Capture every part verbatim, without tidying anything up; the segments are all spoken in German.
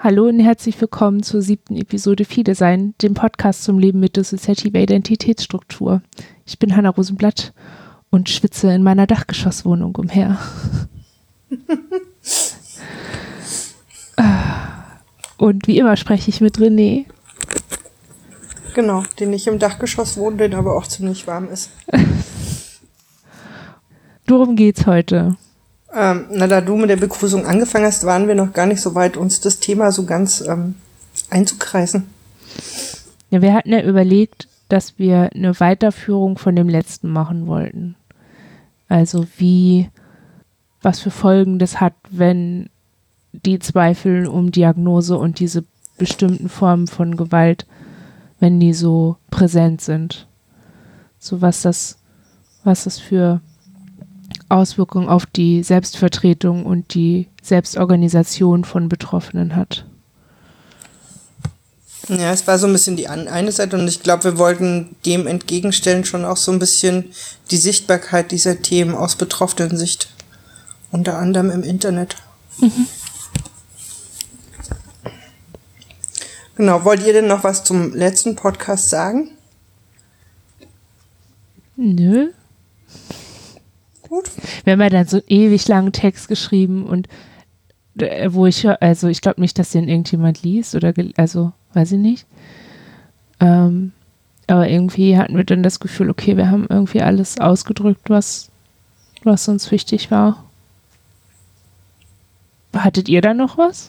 Hallo und herzlich willkommen zur siebten Episode Viele Sein, dem Podcast zum Leben mit dissoziativer Identitätsstruktur. Ich bin Hanna Rosenblatt und schwitze in meiner Dachgeschosswohnung umher. Und wie immer spreche ich mit René. Genau, den nicht im Dachgeschoss wohnt, den aber auch ziemlich warm ist. Worum geht's heute? Ähm, na, da du mit der Begrüßung angefangen hast, waren wir noch gar nicht so weit, uns das Thema so ganz ähm, einzukreisen. Ja, wir hatten ja überlegt, dass wir eine Weiterführung von dem letzten machen wollten. Also wie, was für Folgen das hat, wenn die Zweifel um Diagnose und diese bestimmten Formen von Gewalt, wenn die so präsent sind. So was das, was das für Auswirkungen auf die Selbstvertretung und die Selbstorganisation von Betroffenen hat. Ja, es war so ein bisschen die eine Seite und ich glaube, wir wollten dem entgegenstellen schon auch so ein bisschen die Sichtbarkeit dieser Themen aus betroffenen Sicht, unter anderem im Internet. Mhm. Genau, wollt ihr denn noch was zum letzten Podcast sagen? Nö. Gut. Wir haben ja dann so einen ewig langen Text geschrieben und äh, wo ich, also ich glaube nicht, dass den irgendjemand liest oder, gel- also weiß ich nicht. Ähm, aber irgendwie hatten wir dann das Gefühl, okay, wir haben irgendwie alles ausgedrückt, was, was uns wichtig war. Hattet ihr da noch was?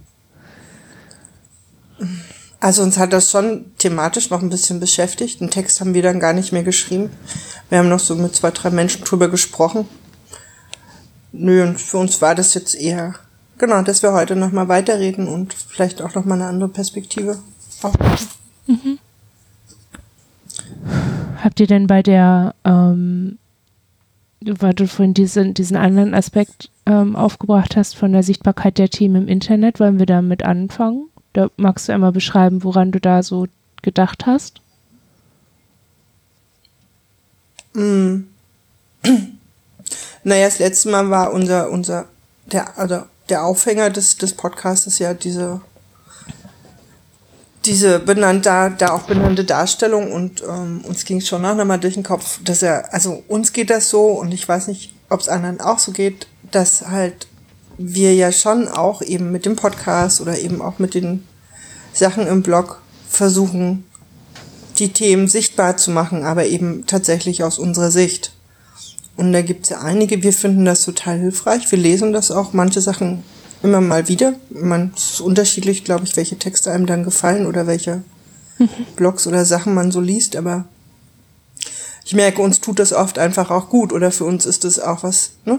Also uns hat das schon thematisch noch ein bisschen beschäftigt. Den Text haben wir dann gar nicht mehr geschrieben. Wir haben noch so mit zwei, drei Menschen drüber gesprochen. Nö, und für uns war das jetzt eher, genau, dass wir heute nochmal weiterreden und vielleicht auch nochmal eine andere Perspektive aufmachen. Mhm. Habt ihr denn bei der, ähm, weil du vorhin diesen, diesen anderen Aspekt ähm, aufgebracht hast von der Sichtbarkeit der Themen im Internet, wollen wir damit anfangen? Da magst du einmal beschreiben, woran du da so gedacht hast? Mm. Naja, das letzte Mal war unser, unser, der, also der Aufhänger des, des Podcasts ist ja diese, diese benannte, da, da auch benannte Darstellung und ähm, uns ging es schon noch einmal durch den Kopf, dass er, also uns geht das so und ich weiß nicht, ob es anderen auch so geht, dass halt wir ja schon auch eben mit dem Podcast oder eben auch mit den Sachen im Blog versuchen, die Themen sichtbar zu machen, aber eben tatsächlich aus unserer Sicht. Und da gibt es ja einige, wir finden das total hilfreich. Wir lesen das auch, manche Sachen immer mal wieder. Man es ist unterschiedlich, glaube ich, welche Texte einem dann gefallen oder welche mhm. Blogs oder Sachen man so liest, aber ich merke, uns tut das oft einfach auch gut oder für uns ist das auch was, ne?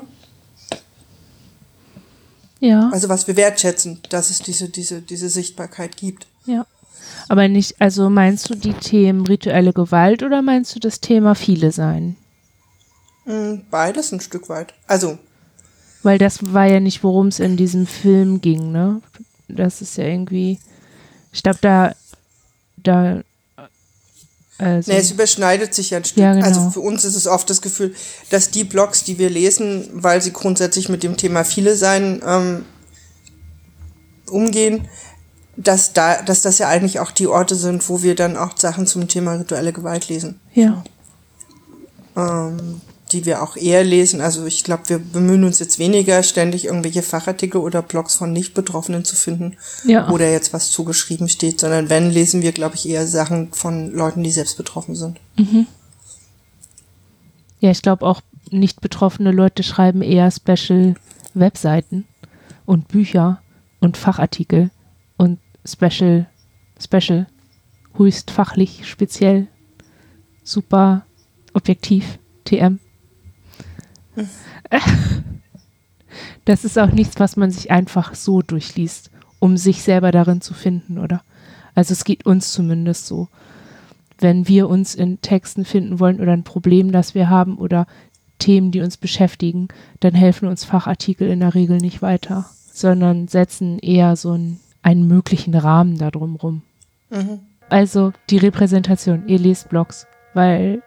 Ja. Also was wir wertschätzen, dass es diese, diese, diese Sichtbarkeit gibt. Ja. Aber nicht, also meinst du die Themen rituelle Gewalt oder meinst du das Thema Viele Sein? Beides ein Stück weit. Also. Weil das war ja nicht, worum es in diesem Film ging, ne? Das ist ja irgendwie, ich glaube, da, da, also. Nee, es überschneidet sich ja ein Stück. Ja, genau. Also für uns ist es oft das Gefühl, dass die Blogs, die wir lesen, weil sie grundsätzlich mit dem Thema Viele Sein ähm, umgehen, dass da, dass das ja eigentlich auch die Orte sind, wo wir dann auch Sachen zum Thema rituelle Gewalt lesen. Ja. Ähm, die wir auch eher lesen. Also ich glaube, wir bemühen uns jetzt weniger, ständig irgendwelche Fachartikel oder Blogs von Nicht-Betroffenen zu finden, ja. wo da jetzt was zugeschrieben steht, sondern wenn, lesen wir, glaube ich, eher Sachen von Leuten, die selbst betroffen sind. Mhm. Ja, ich glaube auch nicht betroffene Leute schreiben eher Special-Webseiten und Bücher und Fachartikel und Special, Special, höchst fachlich, speziell, super objektiv, T M. Hm. Das ist auch nichts, was man sich einfach so durchliest, um sich selber darin zu finden, oder? Also es geht uns zumindest so. Wenn wir uns in Texten finden wollen oder ein Problem, das wir haben oder Themen, die uns beschäftigen, dann helfen uns Fachartikel in der Regel nicht weiter, sondern setzen eher so einen, einen möglichen Rahmen da drum rum. Mhm. Also die Repräsentation, ihr lest Blogs, weil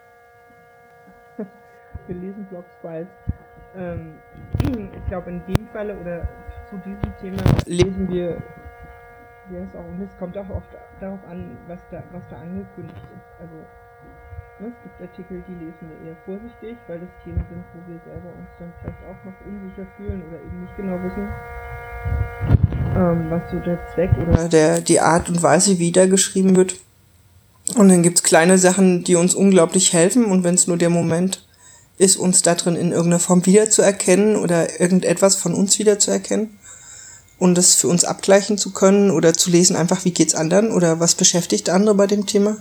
wir lesen Blogs, weil ähm, ich glaube in dem Falle oder zu diesem Thema lesen wir Ja, ist auch, und es kommt auch oft darauf an, was da, was da angekündigt ist. Also, ne, es gibt Artikel, die lesen wir eher vorsichtig, weil das Themen sind, wo wir selber uns dann vielleicht auch noch unsicher fühlen oder eben nicht genau wissen, ähm, was so der Zweck oder der, die Art und Weise, wie da geschrieben wird. Und dann gibt's kleine Sachen, die uns unglaublich helfen, und wenn es nur der Moment ist, uns da drin in irgendeiner Form wiederzuerkennen oder irgendetwas von uns wiederzuerkennen und das für uns abgleichen zu können oder zu lesen, einfach wie geht's anderen oder was beschäftigt andere bei dem Thema.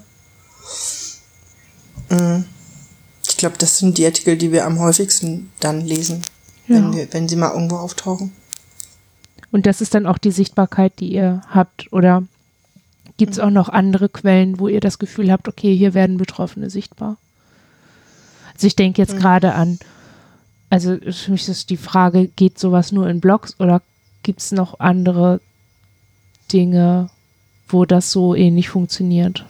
Ich glaube, das sind die Artikel, die wir am häufigsten dann lesen, ja. wenn, wir, wenn sie mal irgendwo auftauchen. Und das ist dann auch die Sichtbarkeit, die ihr habt, oder gibt es auch noch andere Quellen, wo ihr das Gefühl habt, okay, hier werden Betroffene sichtbar? Also ich denke jetzt mhm. gerade an, also für mich ist die Frage, geht sowas nur in Blogs oder gibt es noch andere Dinge, wo das so ähnlich funktioniert?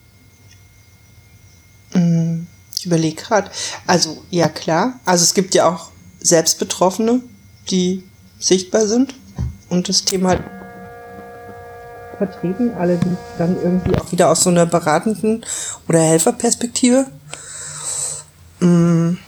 Ich überlege gerade. Also ja, klar. Also es gibt ja auch Selbstbetroffene, die sichtbar sind und das Thema halt vertreten, allerdings dann irgendwie auch wieder aus so einer beratenden oder Helferperspektive. Mm.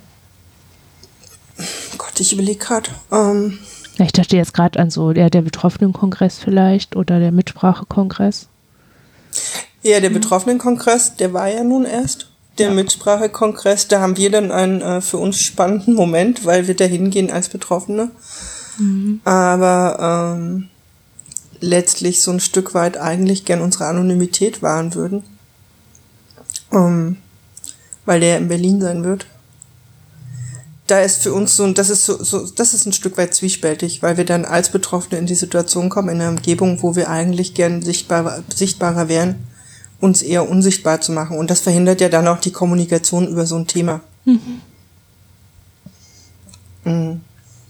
Gott, ich überlege gerade. Ähm. Ja, ich dachte jetzt gerade an so der, der Betroffenenkongress vielleicht oder der Mitsprachekongress. Ja, der Betroffenenkongress, der war ja nun erst. Der ja. Mitsprachekongress, da haben wir dann einen äh, für uns spannenden Moment, weil wir da hingehen als Betroffene. Mhm. Aber ähm, letztlich so ein Stück weit eigentlich gern unsere Anonymität wahren würden. Ähm, weil der in Berlin sein wird. Da ist für uns so, das ist so, so, das ist ein Stück weit zwiespältig, weil wir dann als Betroffene in die Situation kommen, in einer Umgebung, wo wir eigentlich gern sichtbarer, sichtbarer wären, uns eher unsichtbar zu machen. Und das verhindert ja dann auch die Kommunikation über so ein Thema. Mhm. Mhm.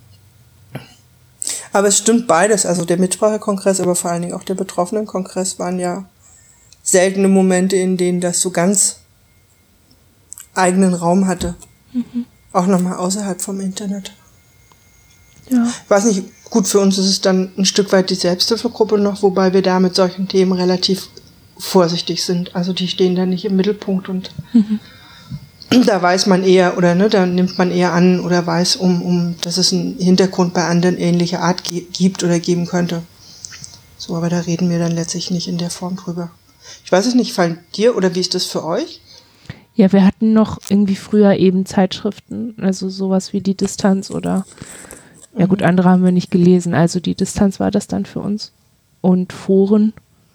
Aber es stimmt beides. Also der Mitsprachekongress, aber vor allen Dingen auch der Betroffenenkongress waren ja seltene Momente, in denen das so ganz eigenen Raum hatte. Mhm. Auch nochmal außerhalb vom Internet. Ja. Ich weiß nicht, gut, für uns ist es dann ein Stück weit die Selbsthilfegruppe noch, wobei wir da mit solchen Themen relativ vorsichtig sind. Also die stehen da nicht im Mittelpunkt und mhm. da weiß man eher, oder ne, da nimmt man eher an oder weiß, um, um, dass es einen Hintergrund bei anderen ähnlicher Art ge- gibt oder geben könnte. So, aber da reden wir dann letztlich nicht in der Form drüber. Ich weiß es nicht, fallen dir oder wie ist das für euch? Ja, wir hatten noch irgendwie früher eben Zeitschriften, also sowas wie die Distanz oder, ja gut, andere haben wir nicht gelesen, also die Distanz war das dann für uns. Und Foren.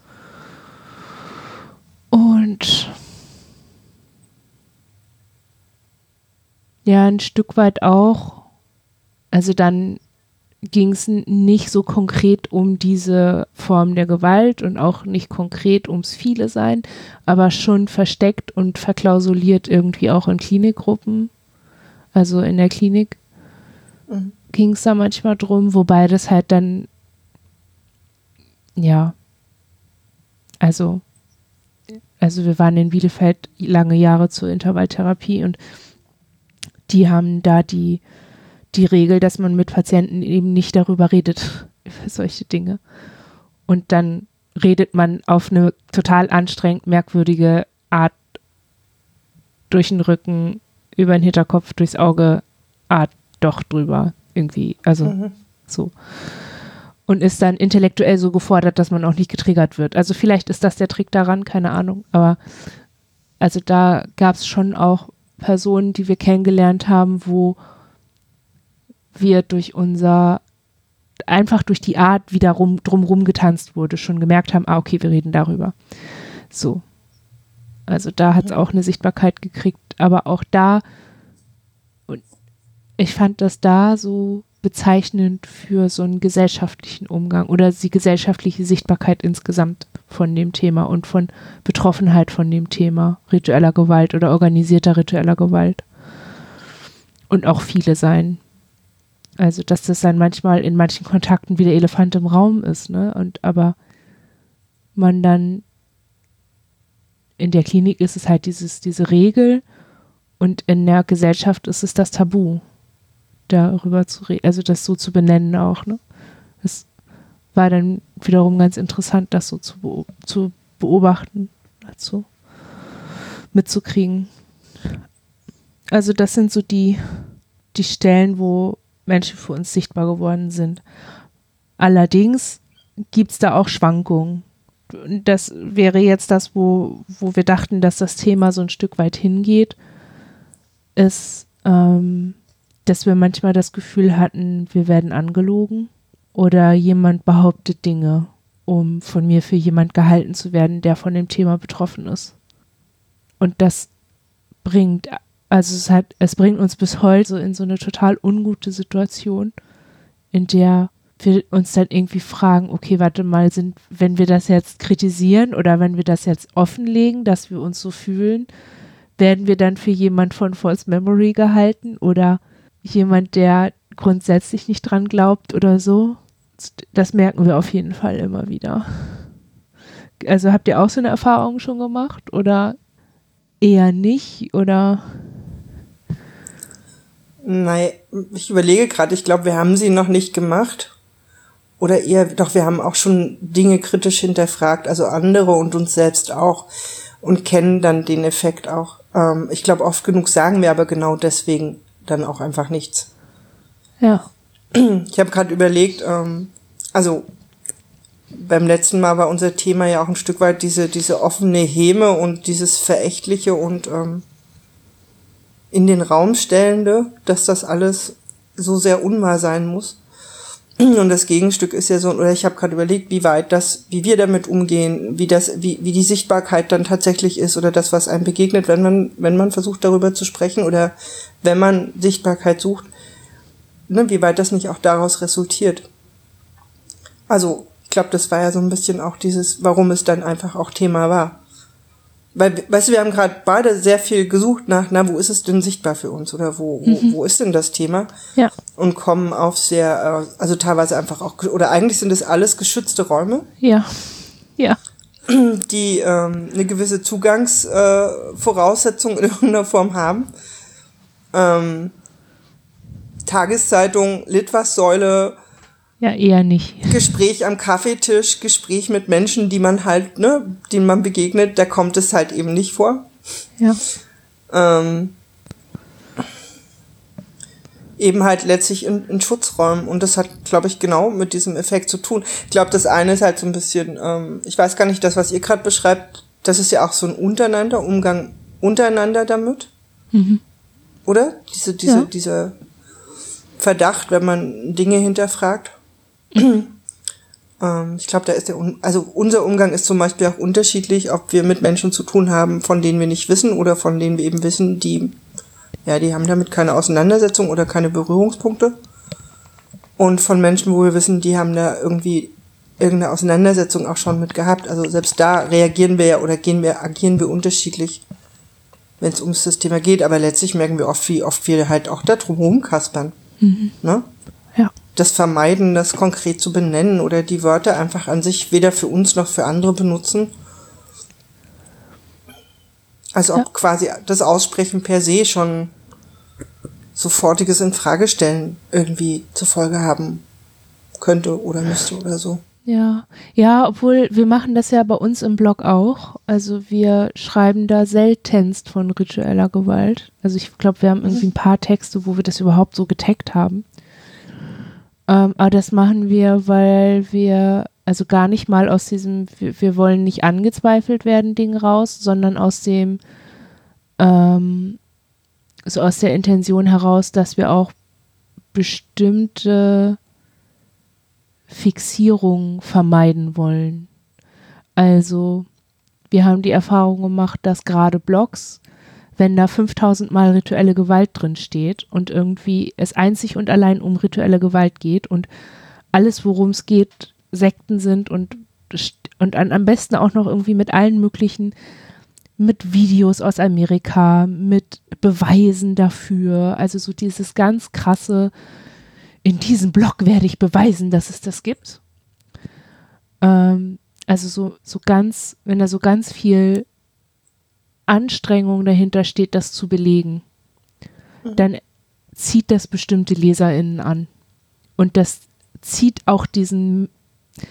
Und ja, ein Stück weit auch, also dann ging es nicht so konkret um diese Form der Gewalt und auch nicht konkret ums Viele sein, aber schon versteckt und verklausuliert irgendwie auch in Klinikgruppen, also in der Klinik mhm. ging es da manchmal drum, wobei das halt dann, ja, also, also wir waren in Bielefeld lange Jahre zur Intervalltherapie und die haben da die die Regel, dass man mit Patienten eben nicht darüber redet, über solche Dinge. Und dann redet man auf eine total anstrengend merkwürdige Art durch den Rücken, über den Hinterkopf, durchs Auge, Art doch drüber irgendwie, also mhm. so. Und ist dann intellektuell so gefordert, dass man auch nicht getriggert wird. Also vielleicht ist das der Trick daran, keine Ahnung, aber also da gab es schon auch Personen, die wir kennengelernt haben, wo wir durch unser, einfach durch die Art, wie da rum, drumrum getanzt wurde, schon gemerkt haben, ah, okay, wir reden darüber. So. Also da hat es auch eine Sichtbarkeit gekriegt, aber auch da, und ich fand das da so bezeichnend für so einen gesellschaftlichen Umgang oder die gesellschaftliche Sichtbarkeit insgesamt von dem Thema und von Betroffenheit von dem Thema ritueller Gewalt oder organisierter ritueller Gewalt. Und auch viele sein. Also, dass das dann manchmal in manchen Kontakten wie der Elefant im Raum ist, ne? Und aber man dann in der Klinik ist es halt dieses, diese Regel und in der Gesellschaft ist es das Tabu, darüber zu reden, also das so zu benennen auch, ne? Das war dann wiederum ganz interessant, das so zu, beo- zu beobachten, dazu mitzukriegen. Also das sind so die, die Stellen, wo Menschen für uns sichtbar geworden sind. Allerdings gibt es da auch Schwankungen. Das wäre jetzt das, wo, wo wir dachten, dass das Thema so ein Stück weit hingeht, ist, ähm, dass wir manchmal das Gefühl hatten, wir werden angelogen oder jemand behauptet Dinge, um von mir für jemand gehalten zu werden, der von dem Thema betroffen ist. Und das bringt, also es hat, es bringt uns bis heute so in so eine total ungute Situation, in der wir uns dann irgendwie fragen, okay, warte mal, sind, wenn wir das jetzt kritisieren oder wenn wir das jetzt offenlegen, dass wir uns so fühlen, werden wir dann für jemand von False Memory gehalten oder jemand, der grundsätzlich nicht dran glaubt oder so? Das merken wir auf jeden Fall immer wieder. Also habt ihr auch so eine Erfahrung schon gemacht oder eher nicht oder? Nein, ich überlege gerade, ich glaube, wir haben sie noch nicht gemacht. Oder eher, doch, wir haben auch schon Dinge kritisch hinterfragt, also andere und uns selbst auch und kennen dann den Effekt auch. Ähm, ich glaube, oft genug sagen wir aber genau deswegen dann auch einfach nichts. Ja. Ich habe gerade überlegt, ähm, also beim letzten Mal war unser Thema ja auch ein Stück weit diese, diese offene Häme und dieses Verächtliche und ähm, in den Raum stellende, dass das alles so sehr unwahr sein muss. Und das Gegenstück ist ja so, oder ich habe gerade überlegt, wie weit das, wie wir damit umgehen, wie das, wie, wie die Sichtbarkeit dann tatsächlich ist oder das, was einem begegnet, wenn man, wenn man versucht, darüber zu sprechen oder wenn man Sichtbarkeit sucht, ne, wie weit das nicht auch daraus resultiert. Also, ich glaube, das war ja so ein bisschen auch dieses, warum es dann einfach auch Thema war. Weil, weißt du, wir haben gerade beide sehr viel gesucht nach, na, wo ist es denn sichtbar für uns oder wo, wo, Mhm. wo ist denn das Thema? Ja. Und kommen auf sehr, äh, also teilweise einfach auch, oder eigentlich sind es alles geschützte Räume, Ja. Ja. die ähm, eine gewisse Zugangsvoraussetzung äh, in irgendeiner Form haben. Ähm, Tageszeitung, Litfaßsäule, Ja, eher nicht. Gespräch am Kaffeetisch, Gespräch mit Menschen, die man halt, ne, denen man begegnet, da kommt es halt eben nicht vor. Ja. Ähm, eben halt letztlich in, in Schutzräumen. Und das hat, glaube ich, genau mit diesem Effekt zu tun. Ich glaube, das eine ist halt so ein bisschen, ähm, ich weiß gar nicht, das, was ihr gerade beschreibt, das ist ja auch so ein Untereinander, Umgang untereinander damit. Mhm. Oder? Diese, diese, Ja. dieser Verdacht, wenn man Dinge hinterfragt. ähm, ich glaube, da ist der, Un- also unser Umgang ist zum Beispiel auch unterschiedlich, ob wir mit Menschen zu tun haben, von denen wir nicht wissen oder von denen wir eben wissen, die, ja, die haben damit keine Auseinandersetzung oder keine Berührungspunkte. Und von Menschen, wo wir wissen, die haben da irgendwie irgendeine Auseinandersetzung auch schon mit gehabt. Also selbst da reagieren wir ja oder gehen wir, agieren wir unterschiedlich, wenn es ums das Thema geht. Aber letztlich merken wir oft, wie oft wir halt auch da drum rumkaspern. Mhm. Ne? Ja. Das Vermeiden, das konkret zu benennen oder die Wörter einfach an sich weder für uns noch für andere benutzen. Also ob Ja. quasi das Aussprechen per se schon sofortiges Infragestellen irgendwie zur Folge haben könnte oder müsste oder so. Ja, ja, obwohl wir machen das ja bei uns im Blog auch. Also wir schreiben da seltenst von ritueller Gewalt. Also ich glaube, wir haben irgendwie ein paar Texte, wo wir das überhaupt so getaggt haben. Ähm, aber das machen wir, weil wir, also gar nicht mal aus diesem, wir, wir wollen nicht angezweifelt werden Ding raus, sondern aus dem, ähm, so aus der Intention heraus, dass wir auch bestimmte Fixierung vermeiden wollen. Also wir haben die Erfahrung gemacht, dass gerade Blogs, wenn da fünftausend Mal rituelle Gewalt drin steht und irgendwie es einzig und allein um rituelle Gewalt geht und alles, worum es geht, Sekten sind und, und an, am besten auch noch irgendwie mit allen möglichen, mit Videos aus Amerika, mit Beweisen dafür, also so dieses ganz krasse, in diesem Blog werde ich beweisen, dass es das gibt. Ähm, also so, so ganz, wenn da so ganz viel Anstrengung dahinter steht, das zu belegen, mhm. dann zieht das bestimmte LeserInnen an. Und das zieht auch diesen,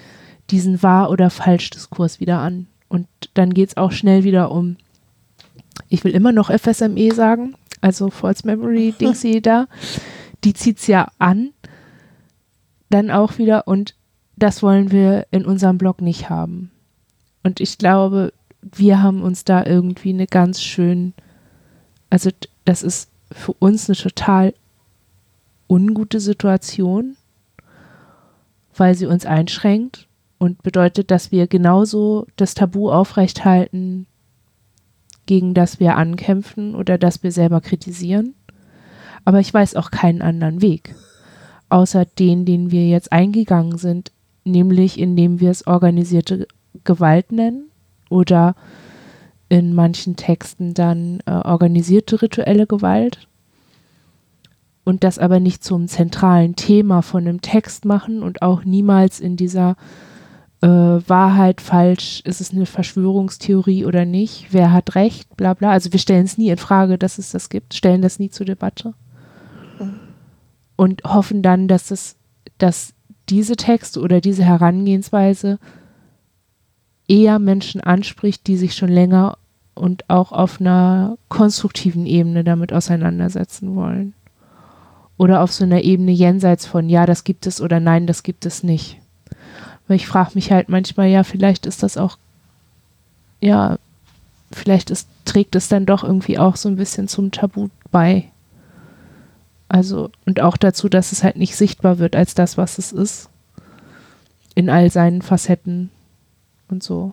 diesen Wahr- oder Falsch-Diskurs wieder an. Und dann geht es auch schnell wieder um, ich will immer noch F S M E sagen, also False Memory Dingsy da, die zieht es ja an, dann auch wieder, und das wollen wir in unserem Blog nicht haben. Und ich glaube, wir haben uns da irgendwie eine ganz schön, also das ist für uns eine total ungute Situation, weil sie uns einschränkt und bedeutet, dass wir genauso das Tabu aufrechthalten, gegen das wir ankämpfen oder das wir selber kritisieren. Aber ich weiß auch keinen anderen Weg, außer den, den wir jetzt eingegangen sind, nämlich indem wir es organisierte Gewalt nennen oder in manchen Texten dann äh, organisierte rituelle Gewalt und das aber nicht zum zentralen Thema von einem Text machen und auch niemals in dieser äh, Wahrheit, falsch, ist es eine Verschwörungstheorie oder nicht, wer hat recht, bla bla. Also wir stellen es nie in Frage, dass es das gibt, stellen das nie zur Debatte und hoffen dann, dass es, dass diese Texte oder diese Herangehensweise eher Menschen anspricht, die sich schon länger und auch auf einer konstruktiven Ebene damit auseinandersetzen wollen. Oder auf so einer Ebene jenseits von, ja, das gibt es oder nein, das gibt es nicht. Weil ich frage mich halt manchmal, ja, vielleicht ist das auch, ja, vielleicht ist, trägt es dann doch irgendwie auch so ein bisschen zum Tabu bei. Also, und auch dazu, dass es halt nicht sichtbar wird als das, was es ist. In all seinen Facetten und so.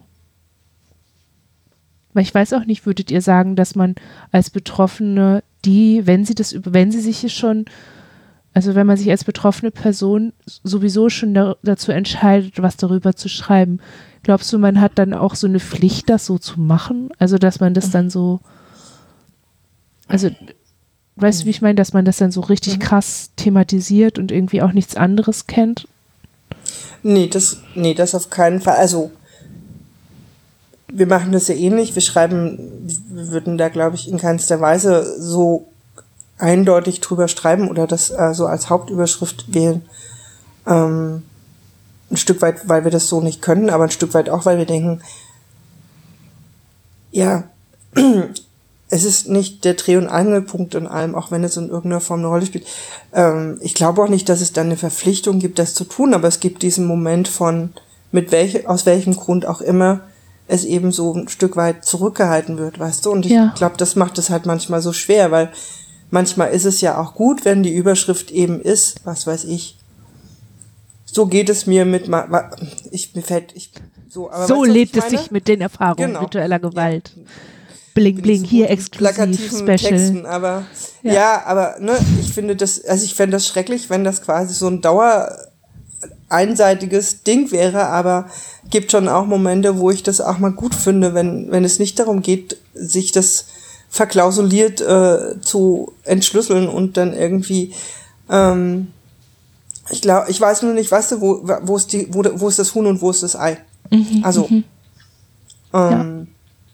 Weil ich weiß auch nicht, würdet ihr sagen, dass man als Betroffene, die, wenn sie das, wenn sie sich schon, also wenn man sich als betroffene Person sowieso schon da, dazu entscheidet, was darüber zu schreiben, glaubst du, man hat dann auch so eine Pflicht, das so zu machen? Also, dass man das dann so, also, weißt du, wie ich meine, dass man das dann so richtig krass thematisiert und irgendwie auch nichts anderes kennt? Nee, das, nee, das auf keinen Fall. Also, wir machen das ja ähnlich. Wir schreiben, wir würden da, glaube ich, in keinster Weise so eindeutig drüber schreiben oder das äh, so als Hauptüberschrift wählen. Ähm, ein Stück weit, weil wir das so nicht können, aber ein Stück weit auch, weil wir denken, ja, es ist nicht der Dreh- und Angelpunkt in allem, auch wenn es in irgendeiner Form eine Rolle spielt. Ähm, ich glaube auch nicht, dass es dann eine Verpflichtung gibt, das zu tun, aber es gibt diesen Moment von, mit welch, aus welchem Grund auch immer, es eben so ein Stück weit zurückgehalten wird, weißt du? Und ich ja. glaube, das macht es halt manchmal so schwer, weil manchmal ist es ja auch gut, wenn die Überschrift eben ist, was weiß ich, so geht es mir mit, ma- ich, mir fällt, ich, so, aber so weißt du, lebt es sich mit den Erfahrungen genau. virtueller Gewalt. Ja. Bling, bling, hier exklusiv, Special. Texten, aber, ja. ja, aber, ne, ich finde das, also ich fände das schrecklich, wenn das quasi so ein Dauer, einseitiges Ding wäre, aber gibt schon auch Momente, wo ich das auch mal gut finde, wenn, wenn es nicht darum geht, sich das verklausuliert äh, zu entschlüsseln und dann irgendwie, ähm, ich glaube, ich weiß nur nicht, weißt du, wo, wo ist die, wo, wo ist das Huhn und wo ist das Ei? Mhm, also, mhm. ähm,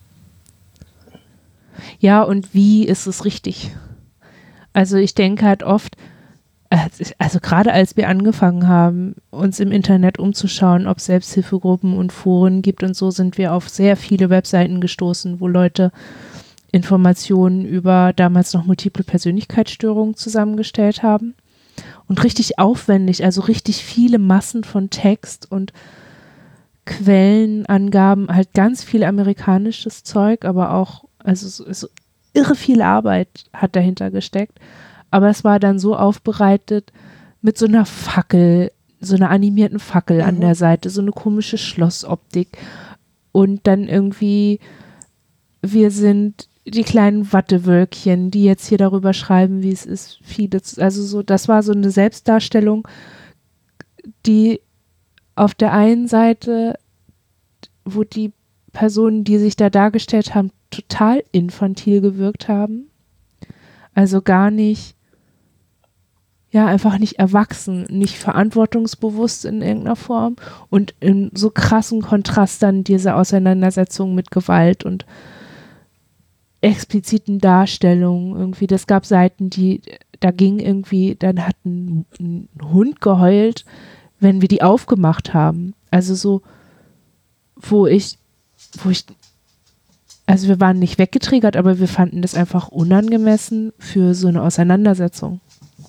ja. ja, und wie ist es richtig? Also ich denke halt oft, also gerade als wir angefangen haben, uns im Internet umzuschauen, ob es Selbsthilfegruppen und Foren gibt und so, sind wir auf sehr viele Webseiten gestoßen, wo Leute Informationen über damals noch multiple Persönlichkeitsstörungen zusammengestellt haben. Und richtig aufwendig, also richtig viele Massen von Text und Quellenangaben, halt ganz viel amerikanisches Zeug, aber auch, also so, so irre viel Arbeit hat dahinter gesteckt. Aber es war dann so aufbereitet mit so einer Fackel, so einer animierten Fackel mhm. an der Seite, so eine komische Schlossoptik. Und dann irgendwie, wir sind die kleinen Wattewölkchen, die jetzt hier darüber schreiben, wie es ist, vieles. Also so, das war so eine Selbstdarstellung, die auf der einen Seite, wo die Personen, die sich da dargestellt haben, total infantil gewirkt haben. Also gar nicht, ja, einfach nicht erwachsen, nicht verantwortungsbewusst in irgendeiner Form und in so krassen Kontrast dann diese Auseinandersetzung mit Gewalt und expliziten Darstellungen irgendwie. Das gab Seiten, die, da ging irgendwie, dann hat ein, ein Hund geheult, wenn wir die aufgemacht haben. Also so, wo ich, wo ich, also wir waren nicht weggetriggert, aber wir fanden das einfach unangemessen für so eine Auseinandersetzung.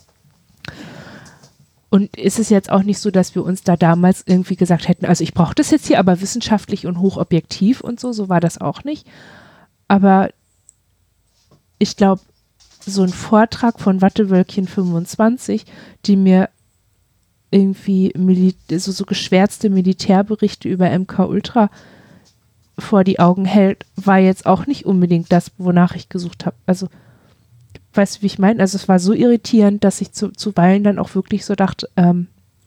Und ist es jetzt auch nicht so, dass wir uns da damals irgendwie gesagt hätten, also ich brauche das jetzt hier, aber wissenschaftlich und hochobjektiv und so, so war das auch nicht. Aber ich glaube, so ein Vortrag von Wattewölkchen fünfundzwanzig, die mir irgendwie Mil- so, so geschwärzte Militärberichte über M K Ultra vor die Augen hält, war jetzt auch nicht unbedingt das, wonach ich gesucht habe. Also, weißt du, wie ich meine? Also es war so irritierend, dass ich zu, zuweilen dann auch wirklich so dachte, ähm,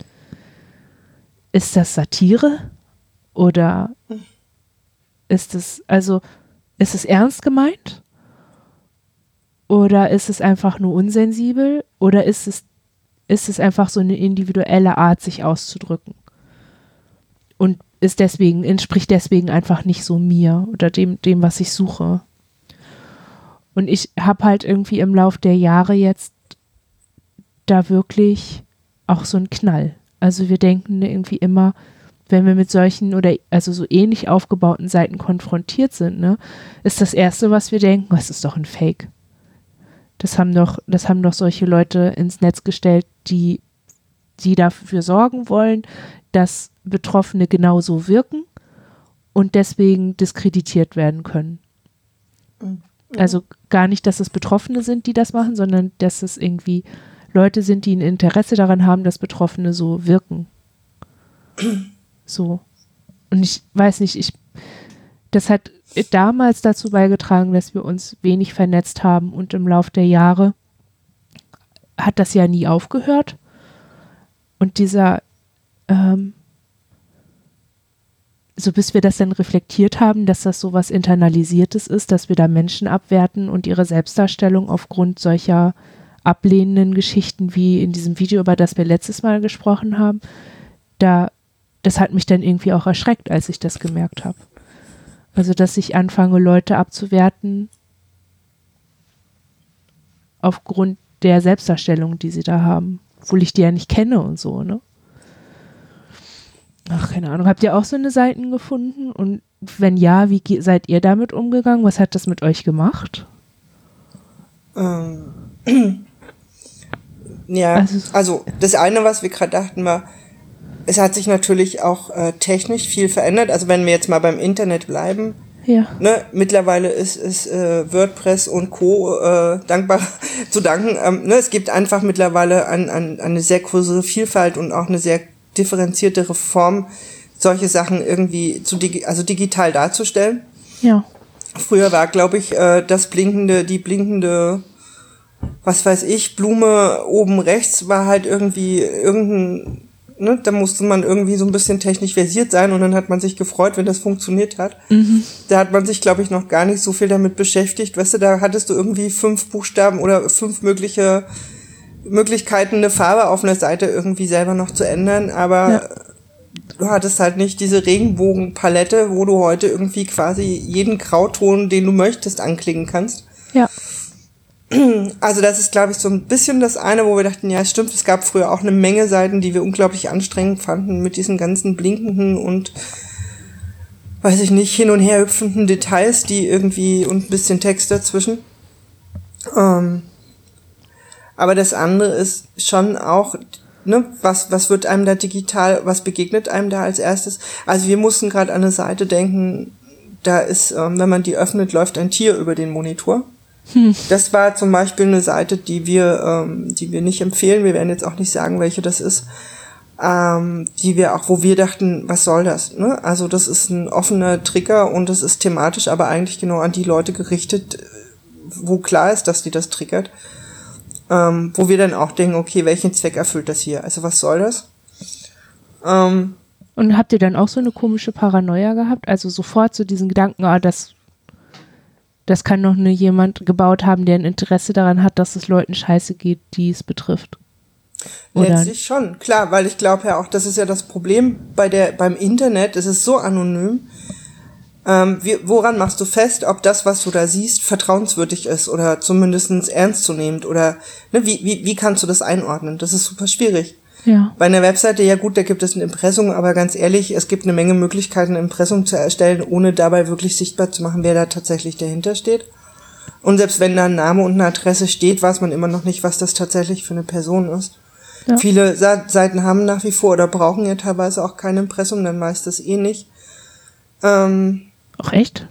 ist das Satire? Oder ist es, also, ist es ernst gemeint? Oder ist es einfach nur unsensibel? Oder ist es ist es einfach so eine individuelle Art, sich auszudrücken. Und ist deswegen, entspricht deswegen einfach nicht so mir oder dem, dem, was ich suche. Und ich habe halt irgendwie im Lauf der Jahre jetzt da wirklich auch so einen Knall. Also wir denken irgendwie immer, wenn wir mit solchen oder also so ähnlich aufgebauten Seiten konfrontiert sind, ne, ist das Erste, was wir denken, das ist doch ein Fake. Das haben doch, das haben doch solche Leute ins Netz gestellt, die, die dafür sorgen wollen, dass Betroffene genauso wirken und deswegen diskreditiert werden können. Mhm. Also gar nicht, dass es Betroffene sind, die das machen, sondern dass es irgendwie Leute sind, die ein Interesse daran haben, dass Betroffene so wirken. So. Und ich weiß nicht, ich, das hat damals dazu beigetragen, dass wir uns wenig vernetzt haben und im Lauf der Jahre hat das ja nie aufgehört. Und dieser, ähm, so bis wir das dann reflektiert haben, dass das so was Internalisiertes ist, dass wir da Menschen abwerten und ihre Selbstdarstellung aufgrund solcher ablehnenden Geschichten wie in diesem Video, über das wir letztes Mal gesprochen haben, da, das hat mich dann irgendwie auch erschreckt, als ich das gemerkt habe. Also, dass ich anfange, Leute abzuwerten aufgrund der Selbstdarstellung, die sie da haben, obwohl ich die ja nicht kenne und so, ne? Ach, keine Ahnung. Habt ihr auch so eine Seiten gefunden? Und wenn ja, wie ge- seid ihr damit umgegangen? Was hat das mit euch gemacht? Ähm, ja, Also, also das eine, was wir gerade dachten, war, es hat sich natürlich auch äh, technisch viel verändert. Also wenn wir jetzt mal beim Internet bleiben, ja. ne, mittlerweile ist, ist äh, WordPress und Co. Äh, dankbar zu danken. Ähm, ne, es gibt einfach mittlerweile an, an, eine sehr große Vielfalt und auch eine sehr differenziertere Form, solche Sachen irgendwie zu digi- also digital darzustellen. Ja. Früher war, glaube ich, äh, das blinkende, die blinkende, was weiß ich, Blume oben rechts war halt irgendwie irgendein, ne, da musste man irgendwie so ein bisschen technisch versiert sein und dann hat man sich gefreut, wenn das funktioniert hat. Mhm. Da hat man sich, glaube ich, noch gar nicht so viel damit beschäftigt. Weißt du, da hattest du irgendwie fünf Buchstaben oder fünf mögliche Möglichkeiten, eine Farbe auf einer Seite irgendwie selber noch zu ändern, aber ja. Du hattest halt nicht diese Regenbogenpalette, wo du heute irgendwie quasi jeden Grauton, den du möchtest, anklicken kannst. Ja. Also das ist, glaube ich, so ein bisschen das eine, wo wir dachten, ja, stimmt, es gab früher auch eine Menge Seiten, die wir unglaublich anstrengend fanden mit diesen ganzen blinkenden und, weiß ich nicht, hin und her hüpfenden Details, die irgendwie und ein bisschen Text dazwischen. Ähm, aber das andere ist schon auch, ne, was, was wird einem da digital, was begegnet einem da als erstes? Also wir mussten gerade an eine Seite denken, da ist, ähm, wenn man die öffnet, läuft ein Tier über den Monitor. Hm. Das war zum Beispiel eine Seite, die wir, ähm, die wir nicht empfehlen. Wir werden jetzt auch nicht sagen, welche das ist. Ähm, die wir auch, wo wir dachten, was soll das? Ne? Also das ist ein offener Trigger und das ist thematisch, aber eigentlich genau an die Leute gerichtet, wo klar ist, dass die das triggert. Ähm, wo wir dann auch denken, okay, welchen Zweck erfüllt das hier? Also was soll das? Ähm, Und habt ihr dann auch so eine komische Paranoia gehabt? Also sofort so diesen Gedanken, ah, das, das kann doch nur jemand gebaut haben, der ein Interesse daran hat, dass es Leuten scheiße geht, die es betrifft. Oder? Letztlich schon, klar, weil ich glaube ja auch, das ist ja das Problem bei der, beim Internet, es ist so anonym. Ähm, wie, woran machst du fest, ob das, was du da siehst, vertrauenswürdig ist oder zumindest ernstzunehmend oder ne, wie, wie, wie kannst du das einordnen? Das ist super schwierig. Ja. Bei einer Webseite, ja gut, da gibt es ein Impressum, aber ganz ehrlich, es gibt eine Menge Möglichkeiten, ein Impressum zu erstellen, ohne dabei wirklich sichtbar zu machen, wer da tatsächlich dahinter steht. Und selbst wenn da ein Name und eine Adresse steht, weiß man immer noch nicht, was das tatsächlich für eine Person ist. Ja. Viele Seiten haben nach wie vor oder brauchen ja teilweise auch kein Impressum, dann weiß das eh nicht. Ähm, Ach echt?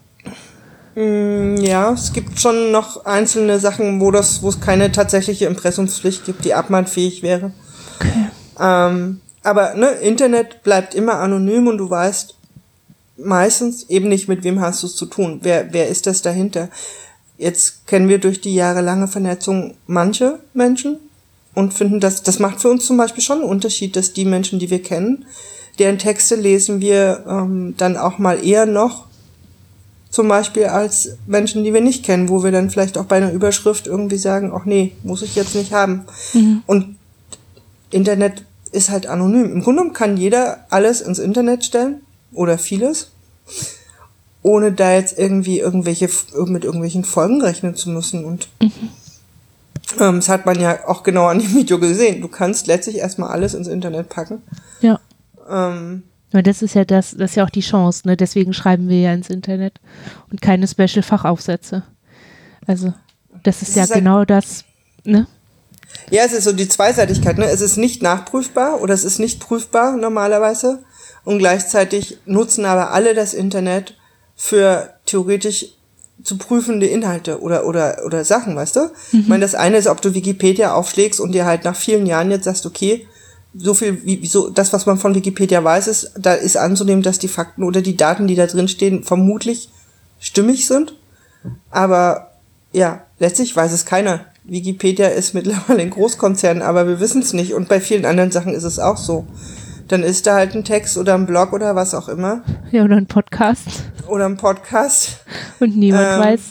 mh, ja, es gibt schon noch einzelne Sachen, wo das, wo es keine tatsächliche Impressumspflicht gibt, die abmahnfähig wäre. Okay. Ähm, aber ne, Internet bleibt immer anonym und du weißt meistens eben nicht, mit wem hast du es zu tun. Wer, wer ist das dahinter? Jetzt kennen wir durch die jahrelange Vernetzung manche Menschen und finden, dass das macht für uns zum Beispiel schon einen Unterschied, dass die Menschen, die wir kennen, deren Texte lesen wir ähm, dann auch mal eher noch, zum Beispiel als Menschen, die wir nicht kennen, wo wir dann vielleicht auch bei einer Überschrift irgendwie sagen, ach nee, muss ich jetzt nicht haben. Mhm. Und Internet ist halt anonym. Im Grunde genommen kann jeder alles ins Internet stellen oder vieles, ohne da jetzt irgendwie irgendwelche mit irgendwelchen Folgen rechnen zu müssen. Und mhm. ähm, das hat man ja auch genau an dem Video gesehen. Du kannst letztlich erstmal alles ins Internet packen. Ja. Ähm, ja das ist ja das, das ist ja auch die Chance, ne? Deswegen schreiben wir ja ins Internet und keine Special-Fachaufsätze. Also das ist das ja ist genau halt, das, ne? Ja, es ist so die Zweiseitigkeit, ne? Es ist nicht nachprüfbar oder es ist nicht prüfbar normalerweise und gleichzeitig nutzen aber alle das Internet für theoretisch zu prüfende Inhalte oder oder oder Sachen, weißt du? Mhm. Ich meine, das eine ist, ob du Wikipedia aufschlägst und dir halt nach vielen Jahren jetzt sagst, okay, so viel wie so das, was man von Wikipedia weiß, ist, da ist anzunehmen, dass die Fakten oder die Daten, die da drin stehen, vermutlich stimmig sind. Aber ja, letztlich weiß es keiner. Wikipedia ist mittlerweile ein Großkonzern, aber wir wissen es nicht. Und bei vielen anderen Sachen ist es auch so. Dann ist da halt ein Text oder ein Blog oder was auch immer. Ja, oder ein Podcast. Oder ein Podcast. Und niemand ähm, weiß.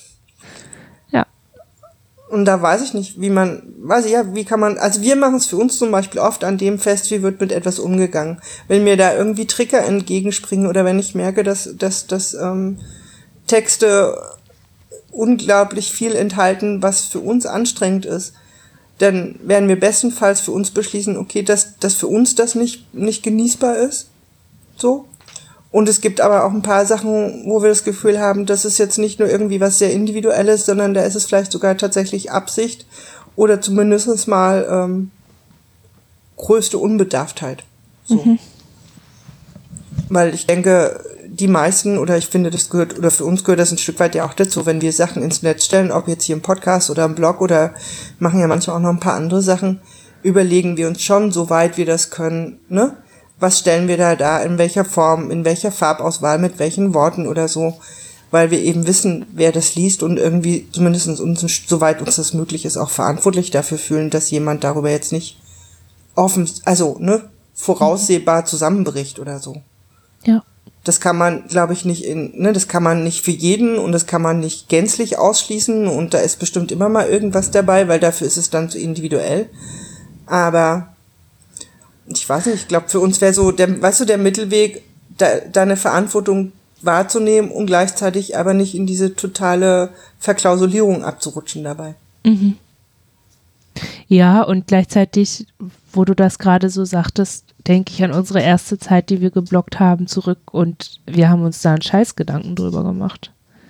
Ja. Und da weiß ich nicht, wie man, weiß ich ja, wie kann man, also wir machen es für uns zum Beispiel oft an dem fest, wie wird mit etwas umgegangen. Wenn mir da irgendwie Trigger entgegenspringen oder wenn ich merke, dass, dass, dass ähm, Texte unglaublich viel enthalten, was für uns anstrengend ist, dann werden wir bestenfalls für uns beschließen, okay, dass, dass für uns das nicht, nicht genießbar ist. So. Und es gibt aber auch ein paar Sachen, wo wir das Gefühl haben, das ist jetzt nicht nur irgendwie was sehr Individuelles, sondern da ist es vielleicht sogar tatsächlich Absicht oder zumindest mal ähm, größte Unbedarftheit. So. Mhm. Weil ich denke, die meisten, oder ich finde, das gehört, oder für uns gehört das ein Stück weit ja auch dazu, wenn wir Sachen ins Netz stellen, ob jetzt hier im Podcast oder im Blog oder machen ja manchmal auch noch ein paar andere Sachen, überlegen wir uns schon, soweit wir das können, ne? Was stellen wir da da, in welcher Form, in welcher Farbauswahl, mit welchen Worten oder so, weil wir eben wissen, wer das liest und irgendwie zumindest uns, soweit uns das möglich ist, auch verantwortlich dafür fühlen, dass jemand darüber jetzt nicht offen, also, ne, voraussehbar zusammenbricht oder so. Ja. Das kann man, glaube ich, nicht in, ne, das kann man nicht für jeden und das kann man nicht gänzlich ausschließen und da ist bestimmt immer mal irgendwas dabei, weil dafür ist es dann zu individuell. Aber ich weiß nicht, ich glaube, für uns wäre so, der, weißt du, der Mittelweg, da, deine Verantwortung wahrzunehmen und gleichzeitig aber nicht in diese totale Verklausulierung abzurutschen dabei. Mhm. Ja, und gleichzeitig, wo du das gerade so sagtest, denke ich an unsere erste Zeit, die wir gebloggt haben, zurück und wir haben uns da einen Scheißgedanken drüber gemacht.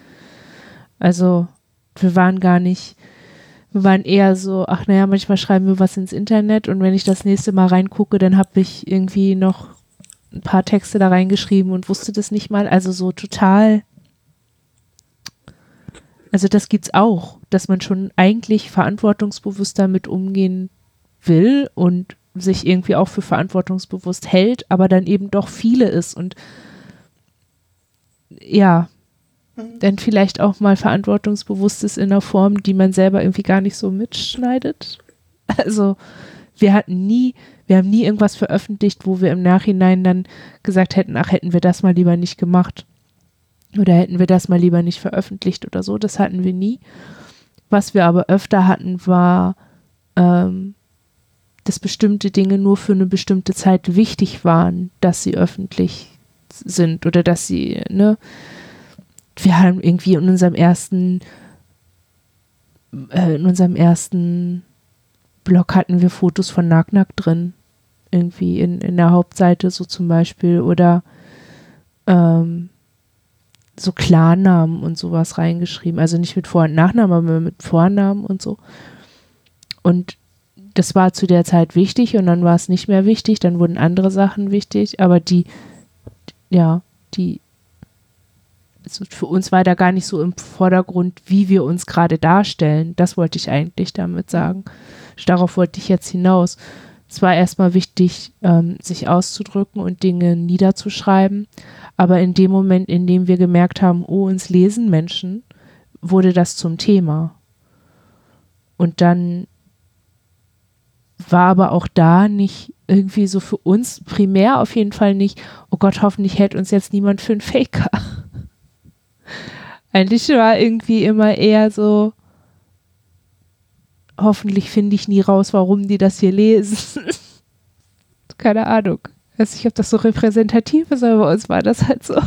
Also, wir waren gar nicht, wir waren eher so, ach naja, manchmal schreiben wir was ins Internet und wenn ich das nächste Mal reingucke, dann habe ich irgendwie noch ein paar Texte da reingeschrieben und wusste das nicht mal. Also so total, also das gibt's auch, dass man schon eigentlich verantwortungsbewusst damit umgehen will und sich irgendwie auch für verantwortungsbewusst hält, aber dann eben doch viele ist und ja, mhm. dann vielleicht auch mal verantwortungsbewusst ist in einer Form, die man selber irgendwie gar nicht so mitschneidet. Also wir hatten nie, wir haben nie irgendwas veröffentlicht, wo wir im Nachhinein dann gesagt hätten, ach, hätten wir das mal lieber nicht gemacht oder hätten wir das mal lieber nicht veröffentlicht oder so, das hatten wir nie. Was wir aber öfter hatten, war ähm, dass bestimmte Dinge nur für eine bestimmte Zeit wichtig waren, dass sie öffentlich sind oder dass sie, ne, wir haben irgendwie in unserem ersten, äh, in unserem ersten Blog hatten wir Fotos von Nack-Nack drin irgendwie in, in der Hauptseite so zum Beispiel oder ähm, so Klarnamen und sowas reingeschrieben. Also nicht mit Vor- und Nachnamen, aber mit Vornamen und so. Und das war zu der Zeit wichtig und dann war es nicht mehr wichtig, dann wurden andere Sachen wichtig, aber die, ja, die, also für uns war da gar nicht so im Vordergrund, wie wir uns gerade darstellen. Das wollte ich eigentlich damit sagen. Darauf wollte ich jetzt hinaus. Es war erstmal wichtig, ähm, sich auszudrücken und Dinge niederzuschreiben, aber in dem Moment, in dem wir gemerkt haben, oh, uns lesen Menschen, wurde das zum Thema. Und dann war aber auch da nicht irgendwie so für uns primär auf jeden Fall nicht, oh Gott, hoffentlich hält uns jetzt niemand für einen Faker. Eigentlich war irgendwie immer eher so, hoffentlich finde ich nie raus, warum die das hier lesen. Keine Ahnung. Ich weiß nicht, ob das so repräsentativ ist, aber bei uns war das halt so.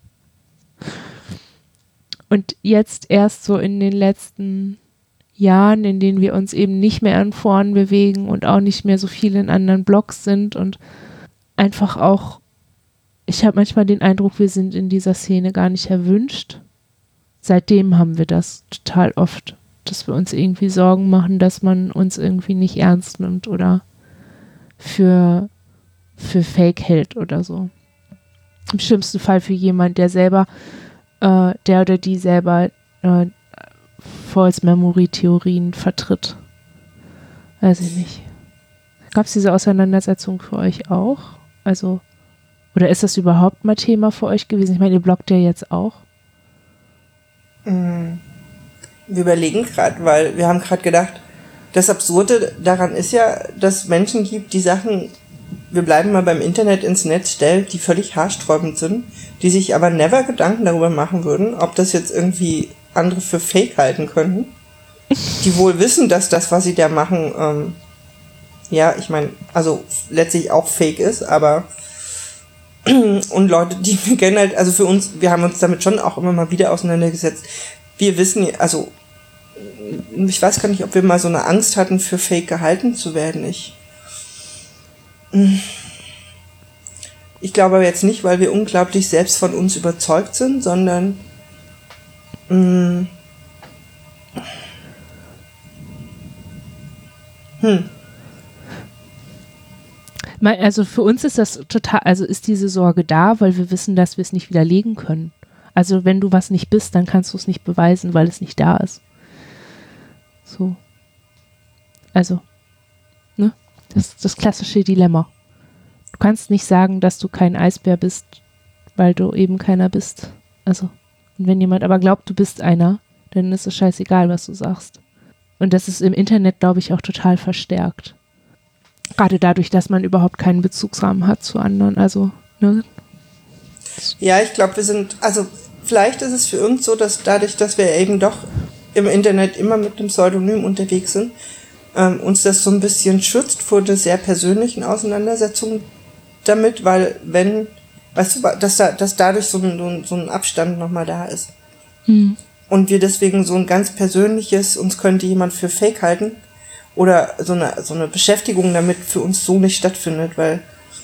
Und jetzt erst so in den letzten Jahren, in denen wir uns eben nicht mehr an Foren bewegen und auch nicht mehr so viel in anderen Blogs sind und einfach auch, ich habe manchmal den Eindruck, wir sind in dieser Szene gar nicht erwünscht. Seitdem haben wir das total oft, dass wir uns irgendwie Sorgen machen, dass man uns irgendwie nicht ernst nimmt oder für, für Fake hält oder so. Im schlimmsten Fall für jemand, der selber, äh, der oder die selber äh, False-Memory-Theorien vertritt. Weiß ich nicht. Gab es diese Auseinandersetzung für euch auch? Also, oder ist das überhaupt mal Thema für euch gewesen? Ich meine, ihr bloggt ja jetzt auch. Wir überlegen gerade, weil wir haben gerade gedacht, das Absurde daran ist ja, dass es Menschen gibt, die Sachen, wir bleiben mal beim Internet, ins Netz stellen, die völlig haarsträubend sind, die sich aber never Gedanken darüber machen würden, ob das jetzt irgendwie andere für Fake halten könnten, die wohl wissen, dass das, was sie da machen, ähm, ja, ich meine, also letztlich auch Fake ist, aber und Leute, die wir kennen halt, also für uns, wir haben uns damit schon auch immer mal wieder auseinandergesetzt. Wir wissen, also ich weiß gar nicht, ob wir mal so eine Angst hatten, für Fake gehalten zu werden. Ich, ich glaube aber jetzt nicht, weil wir unglaublich selbst von uns überzeugt sind, sondern mh, hm. Also für uns ist das total, also ist diese Sorge da, weil wir wissen, dass wir es nicht widerlegen können. Also wenn du was nicht bist, dann kannst du es nicht beweisen, weil es nicht da ist. So. Also, ne? Das ist das klassische Dilemma. Du kannst nicht sagen, dass du kein Eisbär bist, weil du eben keiner bist. Also, und wenn jemand aber glaubt, du bist einer, dann ist es scheißegal, was du sagst. Und das ist im Internet, glaube ich, auch total verstärkt. Gerade dadurch, dass man überhaupt keinen Bezugsrahmen hat zu anderen. Also, ne? Ja, ich glaube, wir sind, also vielleicht ist es für uns so, dass dadurch, dass wir eben doch im Internet immer mit einem Pseudonym unterwegs sind, ähm, uns das so ein bisschen schützt vor der sehr persönlichen Auseinandersetzung damit, weil wenn, weißt du, dass da, dass dadurch so ein, so ein Abstand nochmal da ist. Hm. Und wir deswegen so ein ganz persönliches, uns könnte jemand für Fake halten, oder so eine, so eine Beschäftigung damit für uns so nicht stattfindet, weil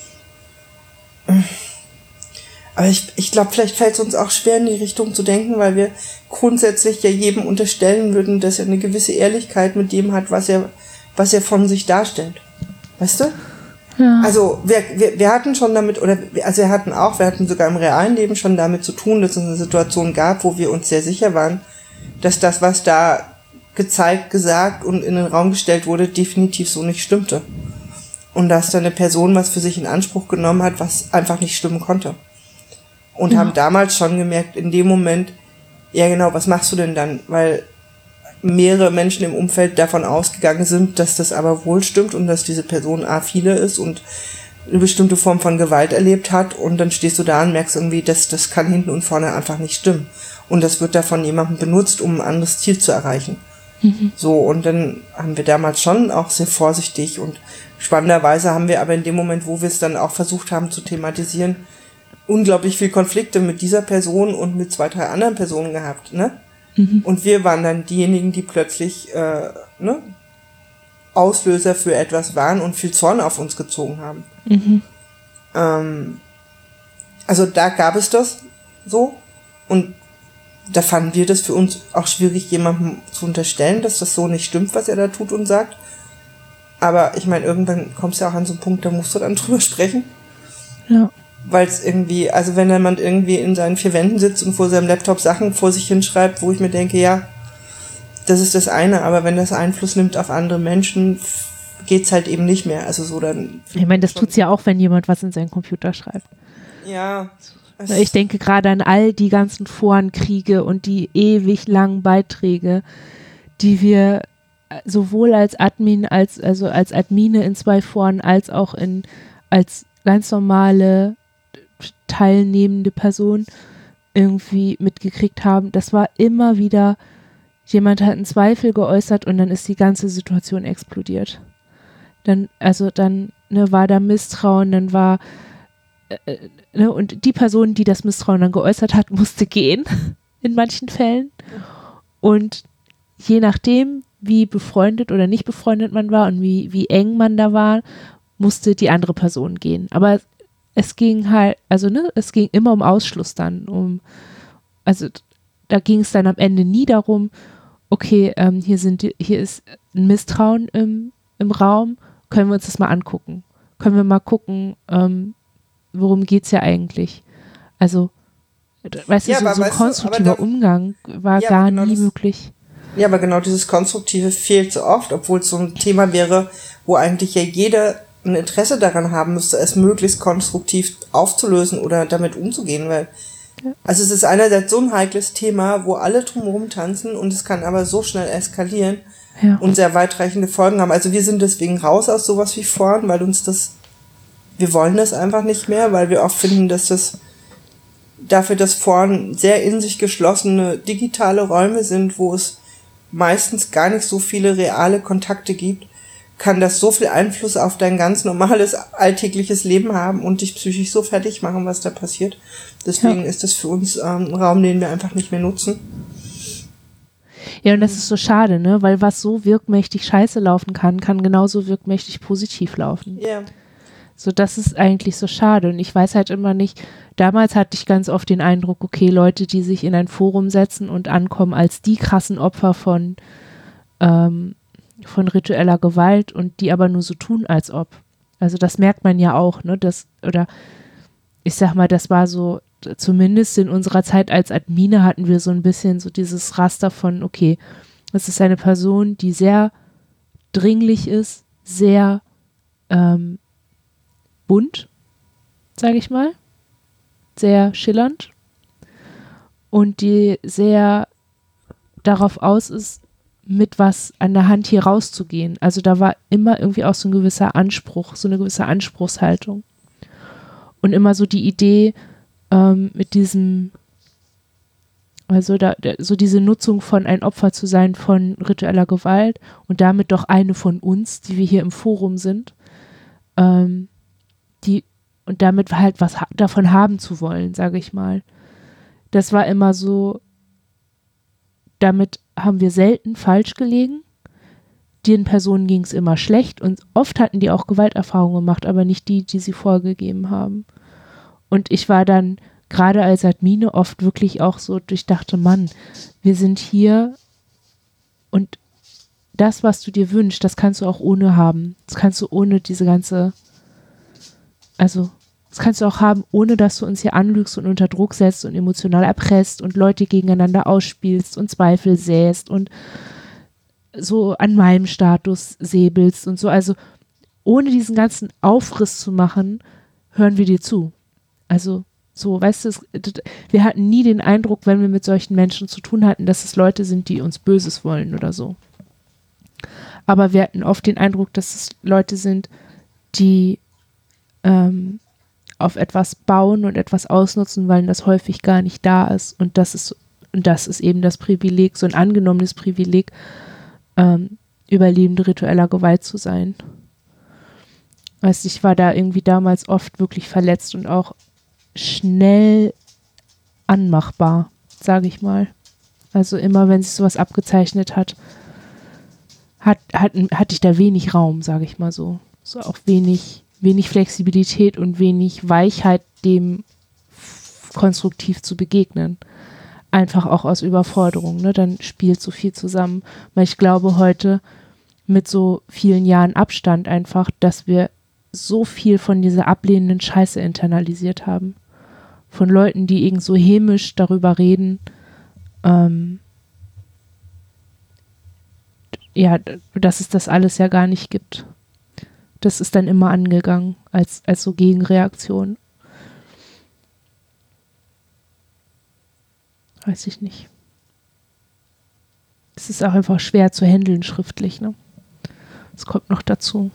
aber ich, ich glaube, vielleicht fällt es uns auch schwer, in die Richtung zu denken, weil wir grundsätzlich ja jedem unterstellen würden, dass er eine gewisse Ehrlichkeit mit dem hat, was er, was er von sich darstellt. Weißt du? Ja. Also wir, wir, wir hatten schon damit, oder also wir hatten auch, wir hatten sogar im realen Leben schon damit zu tun, dass es eine Situation gab, wo wir uns sehr sicher waren, dass das, was da gezeigt, gesagt und in den Raum gestellt wurde, definitiv so nicht stimmte. Und dass da eine Person was für sich in Anspruch genommen hat, was einfach nicht stimmen konnte. Und ja. haben damals schon gemerkt, in dem Moment, ja genau, was machst du denn dann? Weil mehrere Menschen im Umfeld davon ausgegangen sind, dass das aber wohl stimmt und dass diese Person A viele ist und eine bestimmte Form von Gewalt erlebt hat, und dann stehst du da und merkst irgendwie, dass das kann hinten und vorne einfach nicht stimmen. Und das wird da von jemandem benutzt, um ein anderes Ziel zu erreichen. So, und dann haben wir damals schon auch sehr vorsichtig, und spannenderweise haben wir aber in dem Moment, wo wir es dann auch versucht haben zu thematisieren, unglaublich viel Konflikte mit dieser Person und mit zwei, drei anderen Personen gehabt, ne? Mhm. Und wir waren dann diejenigen, die plötzlich, äh, ne, Auslöser für etwas waren und viel Zorn auf uns gezogen haben. Mhm. Ähm, also da gab es das so und da fanden wir das für uns auch schwierig, jemandem zu unterstellen, dass das so nicht stimmt, was er da tut und sagt. Aber ich meine, irgendwann kommst du ja auch an so einen Punkt, da musst du dann drüber sprechen. Ja. Weil es irgendwie, also wenn jemand irgendwie in seinen vier Wänden sitzt und vor seinem Laptop Sachen vor sich hinschreibt, wo ich mir denke, ja, das ist das eine, aber wenn das Einfluss nimmt auf andere Menschen, geht's halt eben nicht mehr. Also so dann. Ich meine, das tut's ja auch, wenn jemand was in seinen Computer schreibt. Ja. Ich denke gerade an all die ganzen Forenkriege und die ewig langen Beiträge, die wir sowohl als Admin, als, also als Admine in zwei Foren, als auch in, als ganz normale teilnehmende Person irgendwie mitgekriegt haben. Das war immer wieder, jemand hat einen Zweifel geäußert und dann ist die ganze Situation explodiert. Dann, also dann ne, war da Misstrauen, dann war äh, ne, und die Person, die das Misstrauen dann geäußert hat, musste gehen in manchen Fällen. Und je nachdem, wie befreundet oder nicht befreundet man war und wie, wie eng man da war, musste die andere Person gehen. Aber es ging halt, also ne, es ging immer um Ausschluss dann, um, also da ging es dann am Ende nie darum, okay, ähm, hier sind, hier ist ein Misstrauen im, im Raum, können wir uns das mal angucken? Können wir mal gucken, ähm, worum geht's ja eigentlich? Also, weißt ja, du, so, so ein konstruktiver du, da, Umgang war ja, gar genau nie das, möglich. Ja, aber genau dieses Konstruktive fehlt so oft, obwohl es so ein Thema wäre, wo eigentlich ja jeder ein Interesse daran haben müsste, es möglichst konstruktiv aufzulösen oder damit umzugehen, weil ja. Also es ist einerseits so ein heikles Thema, wo alle drumherum tanzen und es kann aber so schnell eskalieren ja. und sehr weitreichende Folgen haben. Also wir sind deswegen raus aus sowas wie Foren, weil uns das, wir wollen das einfach nicht mehr, weil wir oft finden, dass das dafür, dass Foren sehr in sich geschlossene digitale Räume sind, wo es meistens gar nicht so viele reale Kontakte gibt, kann das so viel Einfluss auf dein ganz normales alltägliches Leben haben und dich psychisch so fertig machen, was da passiert. Deswegen ja. ist das für uns ähm, ein Raum, den wir einfach nicht mehr nutzen. Ja, und das ist so schade, ne? Weil was so wirkmächtig scheiße laufen kann, kann genauso wirkmächtig positiv laufen. Ja. So, das ist eigentlich so schade. Und ich weiß halt immer nicht, damals hatte ich ganz oft den Eindruck, okay, Leute, die sich in ein Forum setzen und ankommen als die krassen Opfer von ähm, von ritueller Gewalt und die aber nur so tun, als ob. Also das merkt man ja auch, ne, das, oder ich sag mal, das war so, zumindest in unserer Zeit als Admine hatten wir so ein bisschen so dieses Raster von, okay, das ist eine Person, die sehr dringlich ist, sehr ähm, bunt, sage ich mal, sehr schillernd und die sehr darauf aus ist, mit was an der Hand hier rauszugehen. Also da war immer irgendwie auch so ein gewisser Anspruch, so eine gewisse Anspruchshaltung. Und immer so die Idee ähm, mit diesem, also da, da, so diese Nutzung von ein Opfer zu sein von ritueller Gewalt und damit doch eine von uns, die wir hier im Forum sind, ähm, die und damit halt was ha- davon haben zu wollen, sage ich mal. Das war immer so, damit haben wir selten falsch gelegen. Den Personen ging es immer schlecht und oft hatten die auch Gewalterfahrungen gemacht, aber nicht die, die sie vorgegeben haben. Und ich war dann gerade als Admine oft wirklich auch so, ich dachte, Mann, wir sind hier und das, was du dir wünschst, das kannst du auch ohne haben. Das kannst du ohne diese ganze, also das kannst du auch haben, ohne dass du uns hier anlügst und unter Druck setzt und emotional erpresst und Leute gegeneinander ausspielst und Zweifel säst und so an meinem Status säbelst und so. Also ohne diesen ganzen Aufriss zu machen, hören wir dir zu. Also so, weißt du, es, wir hatten nie den Eindruck, wenn wir mit solchen Menschen zu tun hatten, dass es Leute sind, die uns Böses wollen oder so. Aber wir hatten oft den Eindruck, dass es Leute sind, die ähm, auf etwas bauen und etwas ausnutzen, weil das häufig gar nicht da ist. Und das ist, und das ist eben das Privileg, so ein angenommenes Privileg, ähm, Überlebende ritueller Gewalt zu sein. Weißt du, ich war da irgendwie damals oft wirklich verletzt und auch schnell anmachbar, sage ich mal. Also immer, wenn sich sowas abgezeichnet hat, hat, hat, hatte ich da wenig Raum, sage ich mal so. So auch wenig, wenig Flexibilität und wenig Weichheit, dem f- konstruktiv zu begegnen. Einfach auch aus Überforderung, ne? Dann spielt so viel zusammen. Weil ich glaube heute mit so vielen Jahren Abstand einfach, dass wir so viel von dieser ablehnenden Scheiße internalisiert haben. Von Leuten, die irgend so hämisch darüber reden, ähm, ja, dass es das alles ja gar nicht gibt. Das ist dann immer angegangen als, als so Gegenreaktion. Weiß ich nicht. Es ist auch einfach schwer zu handeln schriftlich, ne? Das kommt noch dazu.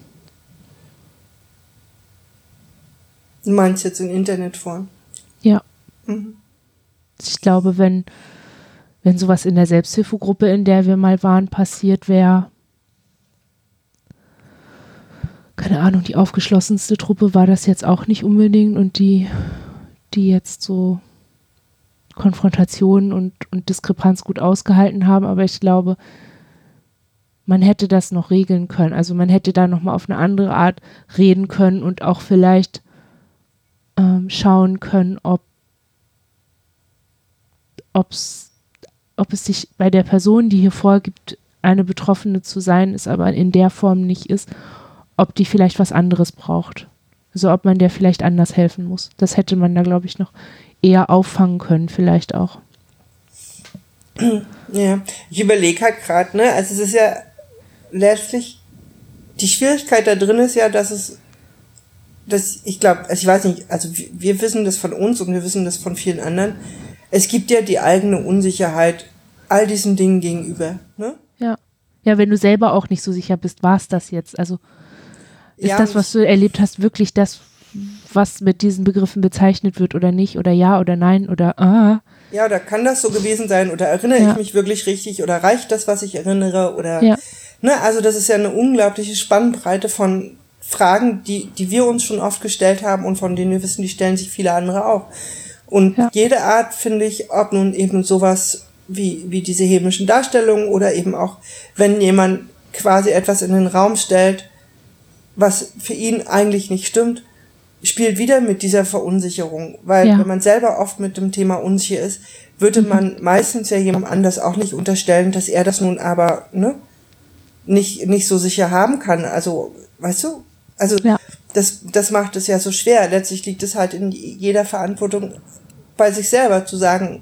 Du meinst jetzt in Internetform? Ja. Mhm. Ich glaube, wenn, wenn sowas in der Selbsthilfegruppe, in der wir mal waren, passiert wäre, keine Ahnung, die aufgeschlossenste Truppe war das jetzt auch nicht unbedingt und die, die jetzt so Konfrontation und, und Diskrepanz gut ausgehalten haben, aber ich glaube, man hätte das noch regeln können. Also man hätte da nochmal auf eine andere Art reden können und auch vielleicht ähm, schauen können, ob ob's, ob es sich bei der Person, die hier vorgibt, eine Betroffene zu sein, ist aber in der Form nicht ist, ob die vielleicht was anderes braucht. Also ob man der vielleicht anders helfen muss. Das hätte man da, glaube ich, noch eher auffangen können, vielleicht auch. Ja, ich überlege halt gerade, ne, also es ist ja letztlich, die Schwierigkeit da drin ist ja, dass es, dass ich glaube, also ich weiß nicht, also wir, wir wissen das von uns und wir wissen das von vielen anderen, es gibt ja die eigene Unsicherheit all diesen Dingen gegenüber, ne? Ja. Ja, wenn du selber auch nicht so sicher bist, war es das jetzt? Also ist Ja, das, was du erlebt hast, wirklich das, was mit diesen Begriffen bezeichnet wird oder nicht? Oder ja oder nein oder ah? Ja, oder kann das so gewesen sein? Oder erinnere Ja. ich mich wirklich richtig? Oder reicht das, was ich erinnere? Oder, Ja. ne, also das ist ja eine unglaubliche Spannbreite von Fragen, die, die wir uns schon oft gestellt haben und von denen wir wissen, die stellen sich viele andere auch. Und Ja. jede Art, finde ich, ob nun eben sowas wie, wie diese hämischen Darstellungen oder eben auch, wenn jemand quasi etwas in den Raum stellt, was für ihn eigentlich nicht stimmt, spielt wieder mit dieser Verunsicherung. Weil Ja. wenn man selber oft mit dem Thema unsicher ist, würde man meistens ja jemandem anders auch nicht unterstellen, dass er das nun aber ne, nicht, nicht so sicher haben kann. Also, weißt du? Also Ja. das, das macht es ja so schwer. Letztlich liegt es halt in jeder Verantwortung bei sich selber zu sagen,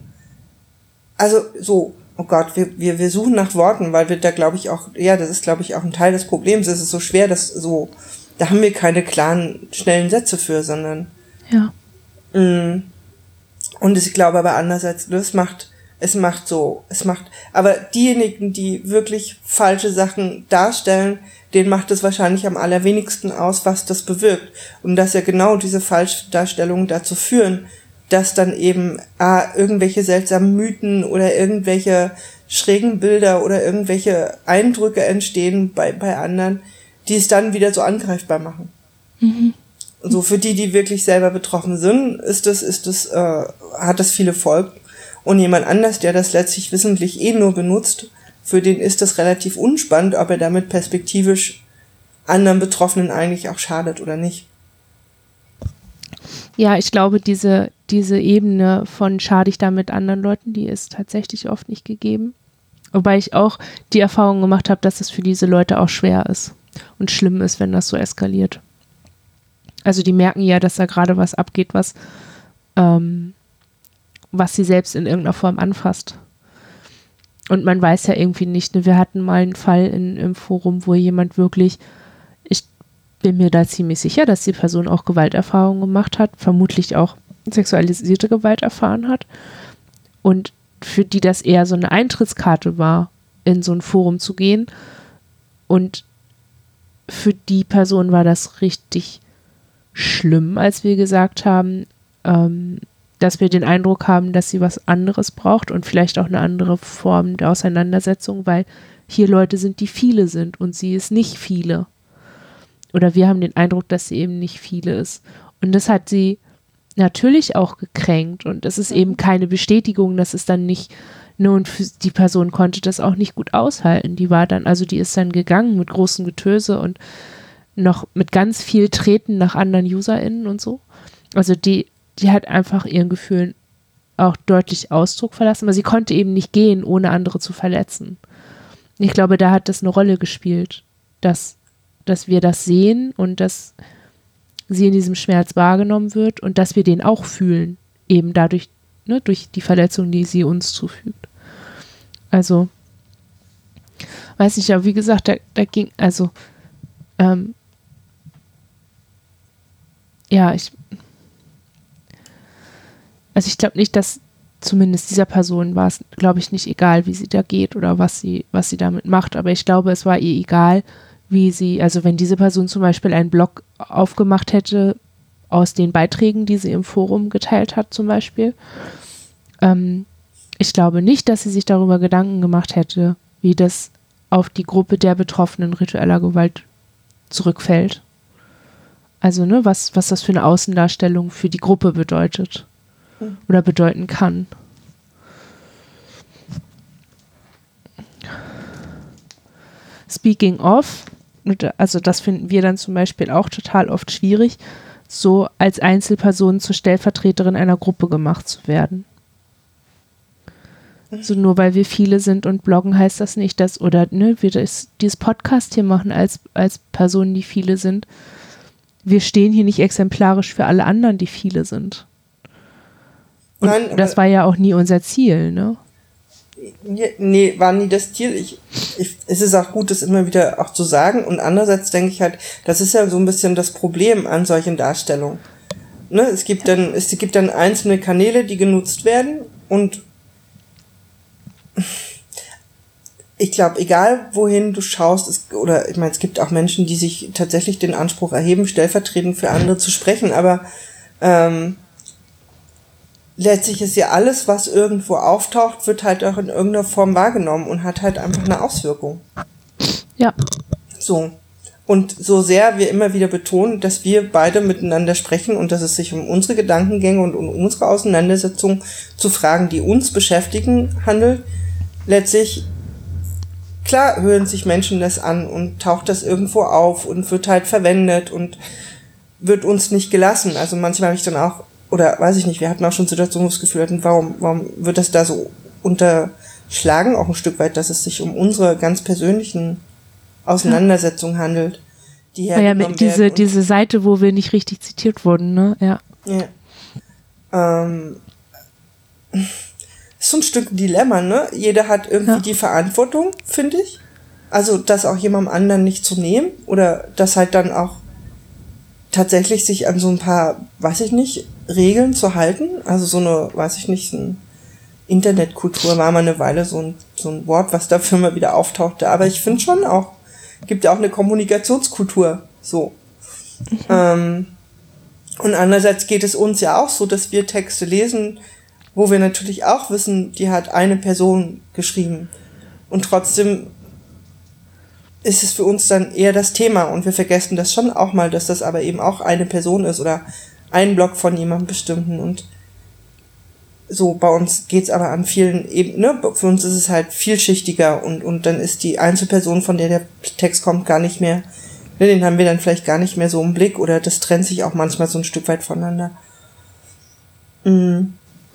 also so, oh Gott, wir, wir, wir suchen nach Worten, weil wir da glaube ich auch, ja, das ist glaube ich auch ein Teil des Problems. Es ist so schwer, dass so, da haben wir keine klaren, schnellen Sätze für, sondern Ja. mh, und ich glaube aber andererseits, das macht, es macht so, es macht, aber diejenigen, die wirklich falsche Sachen darstellen, denen macht es wahrscheinlich am allerwenigsten aus, was das bewirkt. Und dass ja genau diese Falschdarstellungen dazu führen, dass dann eben ah, irgendwelche seltsamen Mythen oder irgendwelche schrägen Bilder oder irgendwelche Eindrücke entstehen bei, bei anderen, die es dann wieder so angreifbar machen. Mhm. So für die, die wirklich selber betroffen sind, ist das, ist das, äh, hat das viele Folgen. Und jemand anders, der das letztlich wissentlich eh nur benutzt, für den ist das relativ unspannend, ob er damit perspektivisch anderen Betroffenen eigentlich auch schadet oder nicht. Ja, ich glaube, diese, diese Ebene von schade ich damit anderen Leuten, die ist tatsächlich oft nicht gegeben. Wobei ich auch die Erfahrung gemacht habe, dass es für diese Leute auch schwer ist und schlimm ist, wenn das so eskaliert. Also die merken ja, dass da gerade was abgeht, was, ähm, was sie selbst in irgendeiner Form anfasst. Und man weiß ja irgendwie nicht, ne? Wir hatten mal einen Fall in, im Forum, wo jemand wirklich, ich bin mir da ziemlich sicher, dass die Person auch Gewalterfahrungen gemacht hat, vermutlich auch sexualisierte Gewalt erfahren hat und für die das eher so eine Eintrittskarte war, in so ein Forum zu gehen. Und für die Person war das richtig schlimm, als wir gesagt haben, ähm, dass wir den Eindruck haben, dass sie was anderes braucht und vielleicht auch eine andere Form der Auseinandersetzung, weil hier Leute sind, die viele sind und sie ist nicht viele. Oder wir haben den Eindruck, dass sie eben nicht viele ist. Und das hat sie natürlich auch gekränkt und es ist eben keine Bestätigung, das ist dann nicht, Ne, und die Person konnte das auch nicht gut aushalten. Die war dann, also die ist dann gegangen mit großem Getöse und noch mit ganz viel Treten nach anderen UserInnen und so. Also die, die hat einfach ihren Gefühlen auch deutlich Ausdruck verlassen, aber sie konnte eben nicht gehen, ohne andere zu verletzen. Ich glaube, da hat das eine Rolle gespielt, dass, dass wir das sehen und dass sie in diesem Schmerz wahrgenommen wird und dass wir den auch fühlen, eben dadurch, ne, durch die Verletzung, die sie uns zufügt. Also, weiß nicht, aber wie gesagt, da, da ging, also, ähm, ja, ich, also ich glaube nicht, dass zumindest dieser Person war es, glaube ich, nicht egal, wie sie da geht oder was sie, was sie damit macht, aber ich glaube, es war ihr egal, wie sie, also wenn diese Person zum Beispiel einen Blog aufgemacht hätte aus den Beiträgen, die sie im Forum geteilt hat zum Beispiel, ähm, ich glaube nicht, dass sie sich darüber Gedanken gemacht hätte, wie das auf die Gruppe der Betroffenen ritueller Gewalt zurückfällt. Also, ne, was, was das für eine Außendarstellung für die Gruppe bedeutet hm. oder bedeuten kann. Speaking of, also das finden wir dann zum Beispiel auch total oft schwierig, so als Einzelperson zur Stellvertreterin einer Gruppe gemacht zu werden. So nur weil wir viele sind und bloggen, heißt das nicht, dass, oder ne, wir das, dieses Podcast hier machen als, als Personen, die viele sind. Wir stehen hier nicht exemplarisch für alle anderen, die viele sind. Und Nein, das war ja auch nie unser Ziel, ne? Nee, war nie das Ziel. Ich, ich, es ist auch gut, das immer wieder auch zu sagen. Und andererseits denke ich halt, das ist ja so ein bisschen das Problem an solchen Darstellungen. Ne, es gibt dann, es gibt dann einzelne Kanäle, die genutzt werden und ich glaube, egal wohin du schaust, es, oder ich meine, es gibt auch Menschen, die sich tatsächlich den Anspruch erheben, stellvertretend für andere zu sprechen, aber ähm, letztlich ist ja alles, was irgendwo auftaucht, wird halt auch in irgendeiner Form wahrgenommen und hat halt einfach eine Auswirkung. Ja. So. Und so sehr wir immer wieder betonen, dass wir beide miteinander sprechen und dass es sich um unsere Gedankengänge und um unsere Auseinandersetzung zu Fragen, die uns beschäftigen, handelt, letztlich, klar hören sich Menschen das an und taucht das irgendwo auf und wird halt verwendet und wird uns nicht gelassen. Also manchmal habe ich dann auch, oder weiß ich nicht, wir hatten auch schon Situationen, wo wir das Gefühl hatten, warum, warum wird das da so unterschlagen, auch ein Stück weit, dass es sich um unsere ganz persönlichen Auseinandersetzungen ja. handelt. Die ja, ja, mit diese, diese Seite, wo wir nicht richtig zitiert wurden, ne? Ja. Ja. Ähm, ist so ein Stück Dilemma, ne? Jeder hat irgendwie ja. die Verantwortung, finde ich. Also, das auch jemandem anderen nicht zu nehmen oder das halt dann auch tatsächlich sich an so ein paar, weiß ich nicht, Regeln zu halten. Also so eine, weiß ich nicht, ein Internetkultur war mal eine Weile so ein, so ein Wort, was dafür mal wieder auftauchte. Aber ich finde schon auch, gibt ja auch eine Kommunikationskultur, so. Mhm. Ähm, und andererseits geht es uns ja auch so, dass wir Texte lesen, wo wir natürlich auch wissen, die hat eine Person geschrieben. Und trotzdem ist es für uns dann eher das Thema und wir vergessen das schon auch mal, dass das aber eben auch eine Person ist oder ein Blog von jemandem bestimmten und so, bei uns geht's aber an vielen Ebenen, ne? Für uns ist es halt vielschichtiger und, und dann ist die Einzelperson, von der der Text kommt, gar nicht mehr, ne, den haben wir dann vielleicht gar nicht mehr so im Blick oder das trennt sich auch manchmal so ein Stück weit voneinander. Mhm.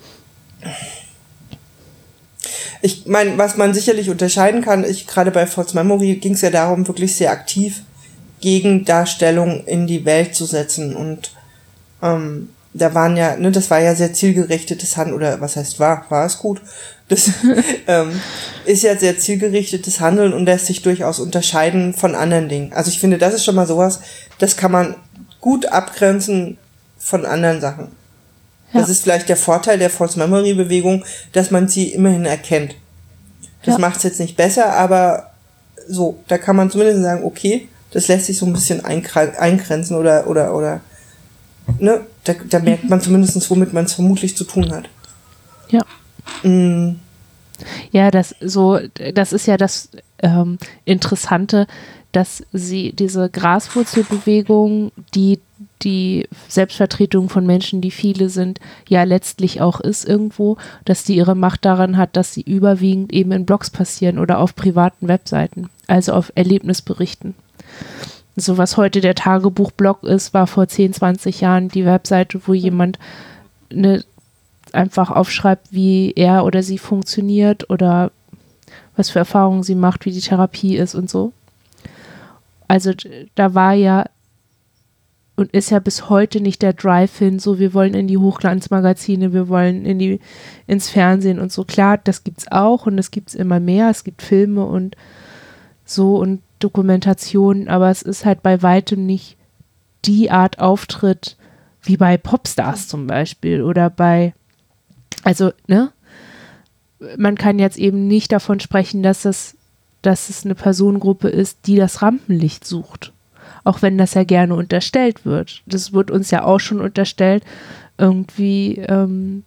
Ich meine, was man sicherlich unterscheiden kann, ich gerade bei False Memory ging es ja darum, wirklich sehr aktiv Gegendarstellung in die Welt zu setzen und ähm, da waren ja, ne, das war ja sehr zielgerichtetes Handeln, oder was heißt war, war es gut. Das ähm, ist ja sehr zielgerichtetes Handeln und lässt sich durchaus unterscheiden von anderen Dingen. Also ich finde, das ist schon mal sowas, das kann man gut abgrenzen von anderen Sachen. Ja. Das ist vielleicht der Vorteil der False Memory Bewegung, dass man sie immerhin erkennt. Das ja. macht es jetzt nicht besser, aber so, da kann man zumindest sagen, okay, das lässt sich so ein bisschen einkre- eingrenzen oder, oder, oder, ne, da, da merkt man zumindest, womit man es vermutlich zu tun hat. Ja. Mm. Ja, das so, das ist ja das ähm, Interessante, dass sie diese Graswurzelbewegung, die die Selbstvertretung von Menschen, die viele sind, ja letztlich auch ist irgendwo, dass die ihre Macht daran hat, dass sie überwiegend eben in Blogs passieren oder auf privaten Webseiten, also auf Erlebnisberichten. So was heute der Tagebuchblog ist, war vor zehn, zwanzig Jahren die Webseite, wo jemand eine, einfach aufschreibt, wie er oder sie funktioniert oder was für Erfahrungen sie macht, wie die Therapie ist und so. Also da war ja und ist ja bis heute nicht der Drive hin, so wir wollen in die Hochglanzmagazine, wir wollen in die ins Fernsehen und so. Klar, das gibt's auch und es gibt's immer mehr, es gibt Filme und so und Dokumentationen, aber es ist halt bei weitem nicht die Art Auftritt wie bei Popstars zum Beispiel oder bei, also, ne? Man kann jetzt eben nicht davon sprechen, dass es, dass es eine Personengruppe ist, die das Rampenlicht sucht. Auch wenn das ja gerne unterstellt wird. Das wird uns ja auch schon unterstellt, irgendwie, ähm,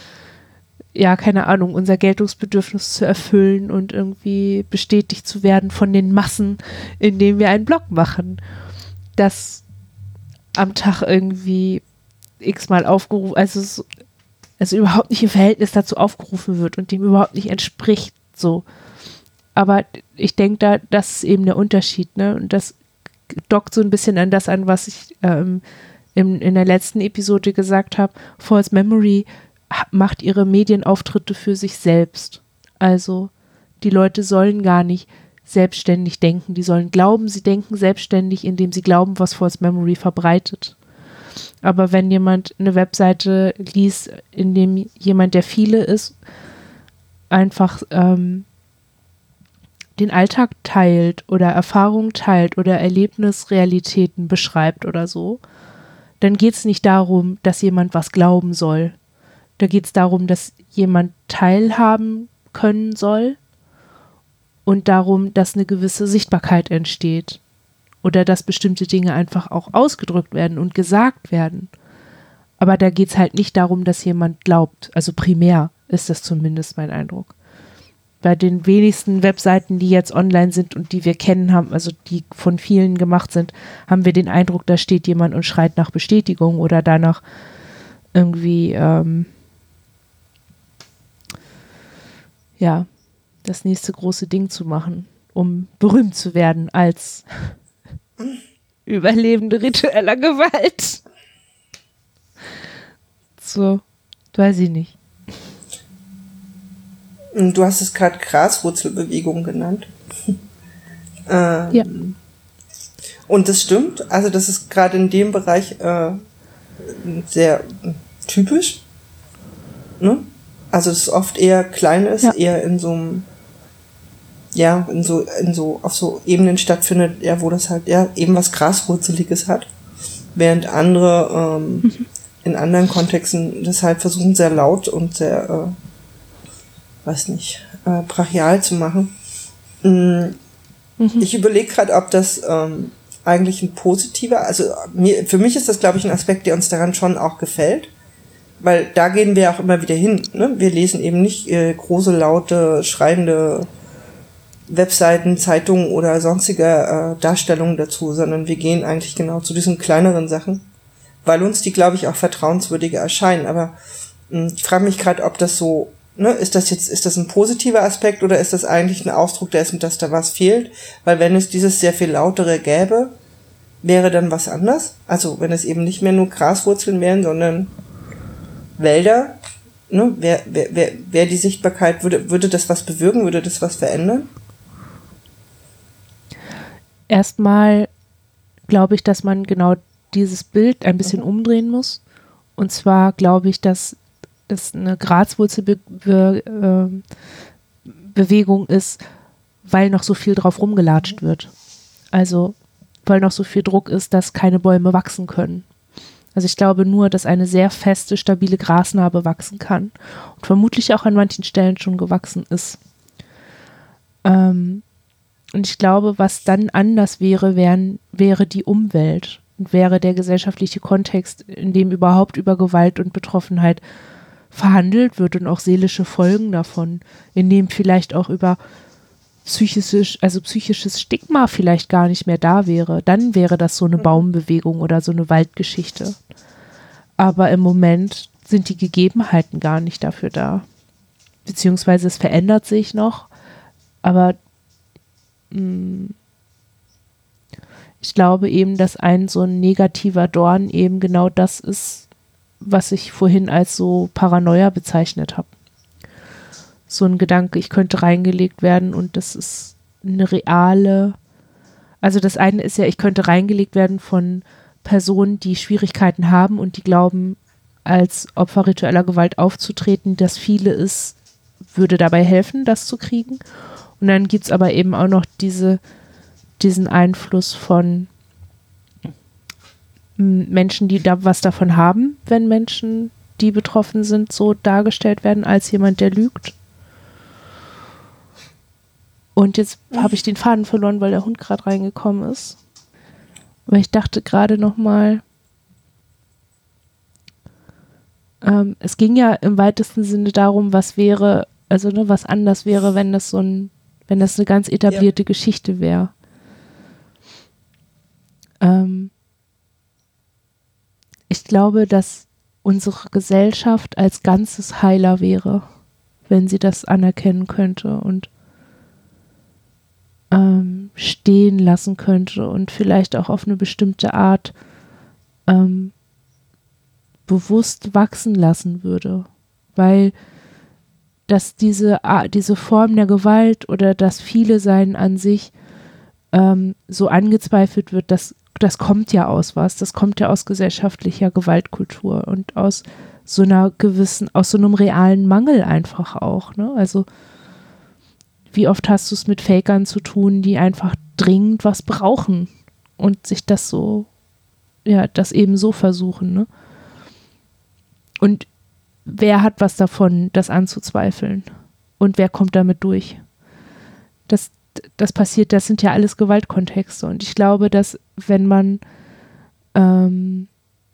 ja, keine Ahnung, unser Geltungsbedürfnis zu erfüllen und irgendwie bestätigt zu werden von den Massen, indem wir einen Blog machen, das am Tag irgendwie x-mal aufgerufen, also, es, also überhaupt nicht im Verhältnis dazu aufgerufen wird und dem überhaupt nicht entspricht, so. Aber ich denke, da, das ist eben der Unterschied, ne, und das dockt so ein bisschen an das an, was ich ähm, in, in der letzten Episode gesagt habe. False Memory macht ihre Medienauftritte für sich selbst. Also die Leute sollen gar nicht selbstständig denken. Die sollen glauben, sie denken selbstständig, indem sie glauben, was False Memory verbreitet. Aber wenn jemand eine Webseite liest, in dem jemand, der viele ist, einfach ähm, den Alltag teilt oder Erfahrungen teilt oder Erlebnisrealitäten beschreibt oder so, dann geht es nicht darum, dass jemand was glauben soll. Da geht es darum, dass jemand teilhaben können soll und darum, dass eine gewisse Sichtbarkeit entsteht oder dass bestimmte Dinge einfach auch ausgedrückt werden und gesagt werden. Aber da geht es halt nicht darum, dass jemand glaubt. Also primär ist das zumindest mein Eindruck. Bei den wenigsten Webseiten, die jetzt online sind und die wir kennen haben, also die von vielen gemacht sind, haben wir den Eindruck, da steht jemand und schreit nach Bestätigung oder danach irgendwie, ähm, ja, das nächste große Ding zu machen, um berühmt zu werden als Überlebende ritueller Gewalt. So, weiß ich nicht. Du hast es gerade Graswurzelbewegung genannt. ähm, ja. Und das stimmt. Also das ist gerade in dem Bereich äh, sehr typisch. Ne? Also es ist oft eher klein ist, ja. eher in so einem, ja, in so, in so, auf so Ebenen stattfindet, ja, wo das halt ja eben was Graswurzeliges hat. Während andere ähm, mhm. in anderen Kontexten das halt versuchen, sehr laut und sehr äh, weiß nicht, äh, brachial zu machen. Mhm. Mhm. Ich überlege gerade, ob das ähm, eigentlich ein positiver, also mir, für mich ist das, glaube ich, ein Aspekt, der uns daran schon auch gefällt, weil da gehen wir auch immer wieder hin. Ne? Wir lesen eben nicht äh, große, laute, schreiende Webseiten, Zeitungen oder sonstige äh, Darstellungen dazu, sondern wir gehen eigentlich genau zu diesen kleineren Sachen, weil uns die, glaube ich, auch vertrauenswürdiger erscheinen. Aber mh, ich frage mich gerade, ob das so Ne, ist das jetzt, ist das ein positiver Aspekt oder ist das eigentlich ein Ausdruck dessen, dass da was fehlt? Weil wenn es dieses sehr viel lautere gäbe, wäre dann was anders? Also wenn es eben nicht mehr nur Graswurzeln wären, sondern Wälder, ne, wäre wär, wär, wär die Sichtbarkeit, würde, würde das was bewirken, würde das was verändern? Erstmal glaube ich, dass man genau dieses Bild ein bisschen mhm. umdrehen muss. Und zwar glaube ich, dass das eine Graswurzelbewegung ist, weil noch so viel drauf rumgelatscht wird. Also, weil noch so viel Druck ist, dass keine Bäume wachsen können. Also ich glaube nur, dass eine sehr feste, stabile Grasnarbe wachsen kann und vermutlich auch an manchen Stellen schon gewachsen ist. Ähm, und ich glaube, was dann anders wäre, wären, wäre die Umwelt und wäre der gesellschaftliche Kontext, in dem überhaupt über Gewalt und Betroffenheit verhandelt wird und auch seelische Folgen davon, in dem vielleicht auch über psychisch, also psychisches Stigma vielleicht gar nicht mehr da wäre. Dann wäre das so eine Baumbewegung oder so eine Waldgeschichte. Aber im Moment sind die Gegebenheiten gar nicht dafür da. Beziehungsweise es verändert sich noch, aber mh, ich glaube eben, dass ein so ein negativer Dorn eben genau das ist, was ich vorhin als so Paranoia bezeichnet habe. So ein Gedanke, ich könnte reingelegt werden und das ist eine reale, also das eine ist ja, ich könnte reingelegt werden von Personen, die Schwierigkeiten haben und die glauben, als Opfer ritueller Gewalt aufzutreten, dass viele ist, würde dabei helfen, das zu kriegen. Und dann gibt es aber eben auch noch diese, diesen Einfluss von Menschen, die da was davon haben, wenn Menschen, die betroffen sind, so dargestellt werden als jemand, der lügt. Und jetzt habe ich den Faden verloren, weil der Hund gerade reingekommen ist. Aber ich dachte gerade noch mal, ähm, es ging ja im weitesten Sinne darum, was wäre, also ne, was anders wäre, wenn das so ein, wenn das eine ganz etablierte ja. Geschichte wäre. Ähm, ich glaube, dass unsere Gesellschaft als Ganzes heiler wäre, wenn sie das anerkennen könnte und ähm, stehen lassen könnte und vielleicht auch auf eine bestimmte Art ähm, bewusst wachsen lassen würde. Weil dass diese, diese Form der Gewalt oder das Viele-Sein an sich ähm, so angezweifelt wird, das, das kommt ja aus was, das kommt ja aus gesellschaftlicher Gewaltkultur und aus so einer gewissen, aus so einem realen Mangel einfach auch, ne? Also wie oft hast du es mit Fakern zu tun, die einfach dringend was brauchen und sich das so, ja, das eben so versuchen, ne? Und wer hat was davon, das anzuzweifeln? Und wer kommt damit durch? Das, das passiert, das sind ja alles Gewaltkontexte. Und ich glaube, dass wenn man ähm,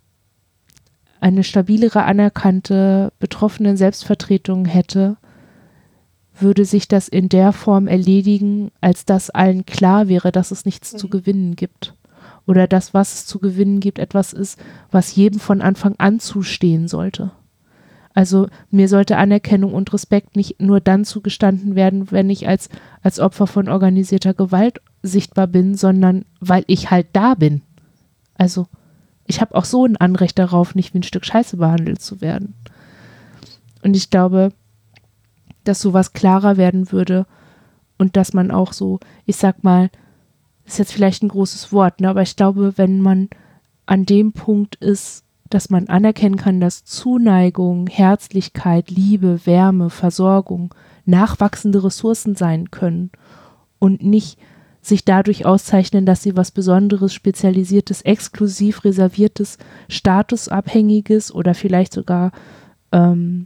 eine stabilere, anerkannte betroffene Selbstvertretung hätte, würde sich das in der Form erledigen, als dass allen klar wäre, dass es nichts mhm. zu gewinnen gibt. Oder dass, was es zu gewinnen gibt, etwas ist, was jedem von Anfang an zustehen sollte. Also mir sollte Anerkennung und Respekt nicht nur dann zugestanden werden, wenn ich als, als Opfer von organisierter Gewalt sichtbar bin, sondern weil ich halt da bin. Also ich habe auch so ein Anrecht darauf, nicht wie ein Stück Scheiße behandelt zu werden. Und ich glaube, dass sowas klarer werden würde und dass man auch so, ich sag mal, ist jetzt vielleicht ein großes Wort, ne, aber ich glaube, wenn man an dem Punkt ist, dass man anerkennen kann, dass Zuneigung, Herzlichkeit, Liebe, Wärme, Versorgung nachwachsende Ressourcen sein können und nicht sich dadurch auszeichnen, dass sie was Besonderes, Spezialisiertes, exklusiv Reserviertes, Statusabhängiges oder vielleicht sogar ähm,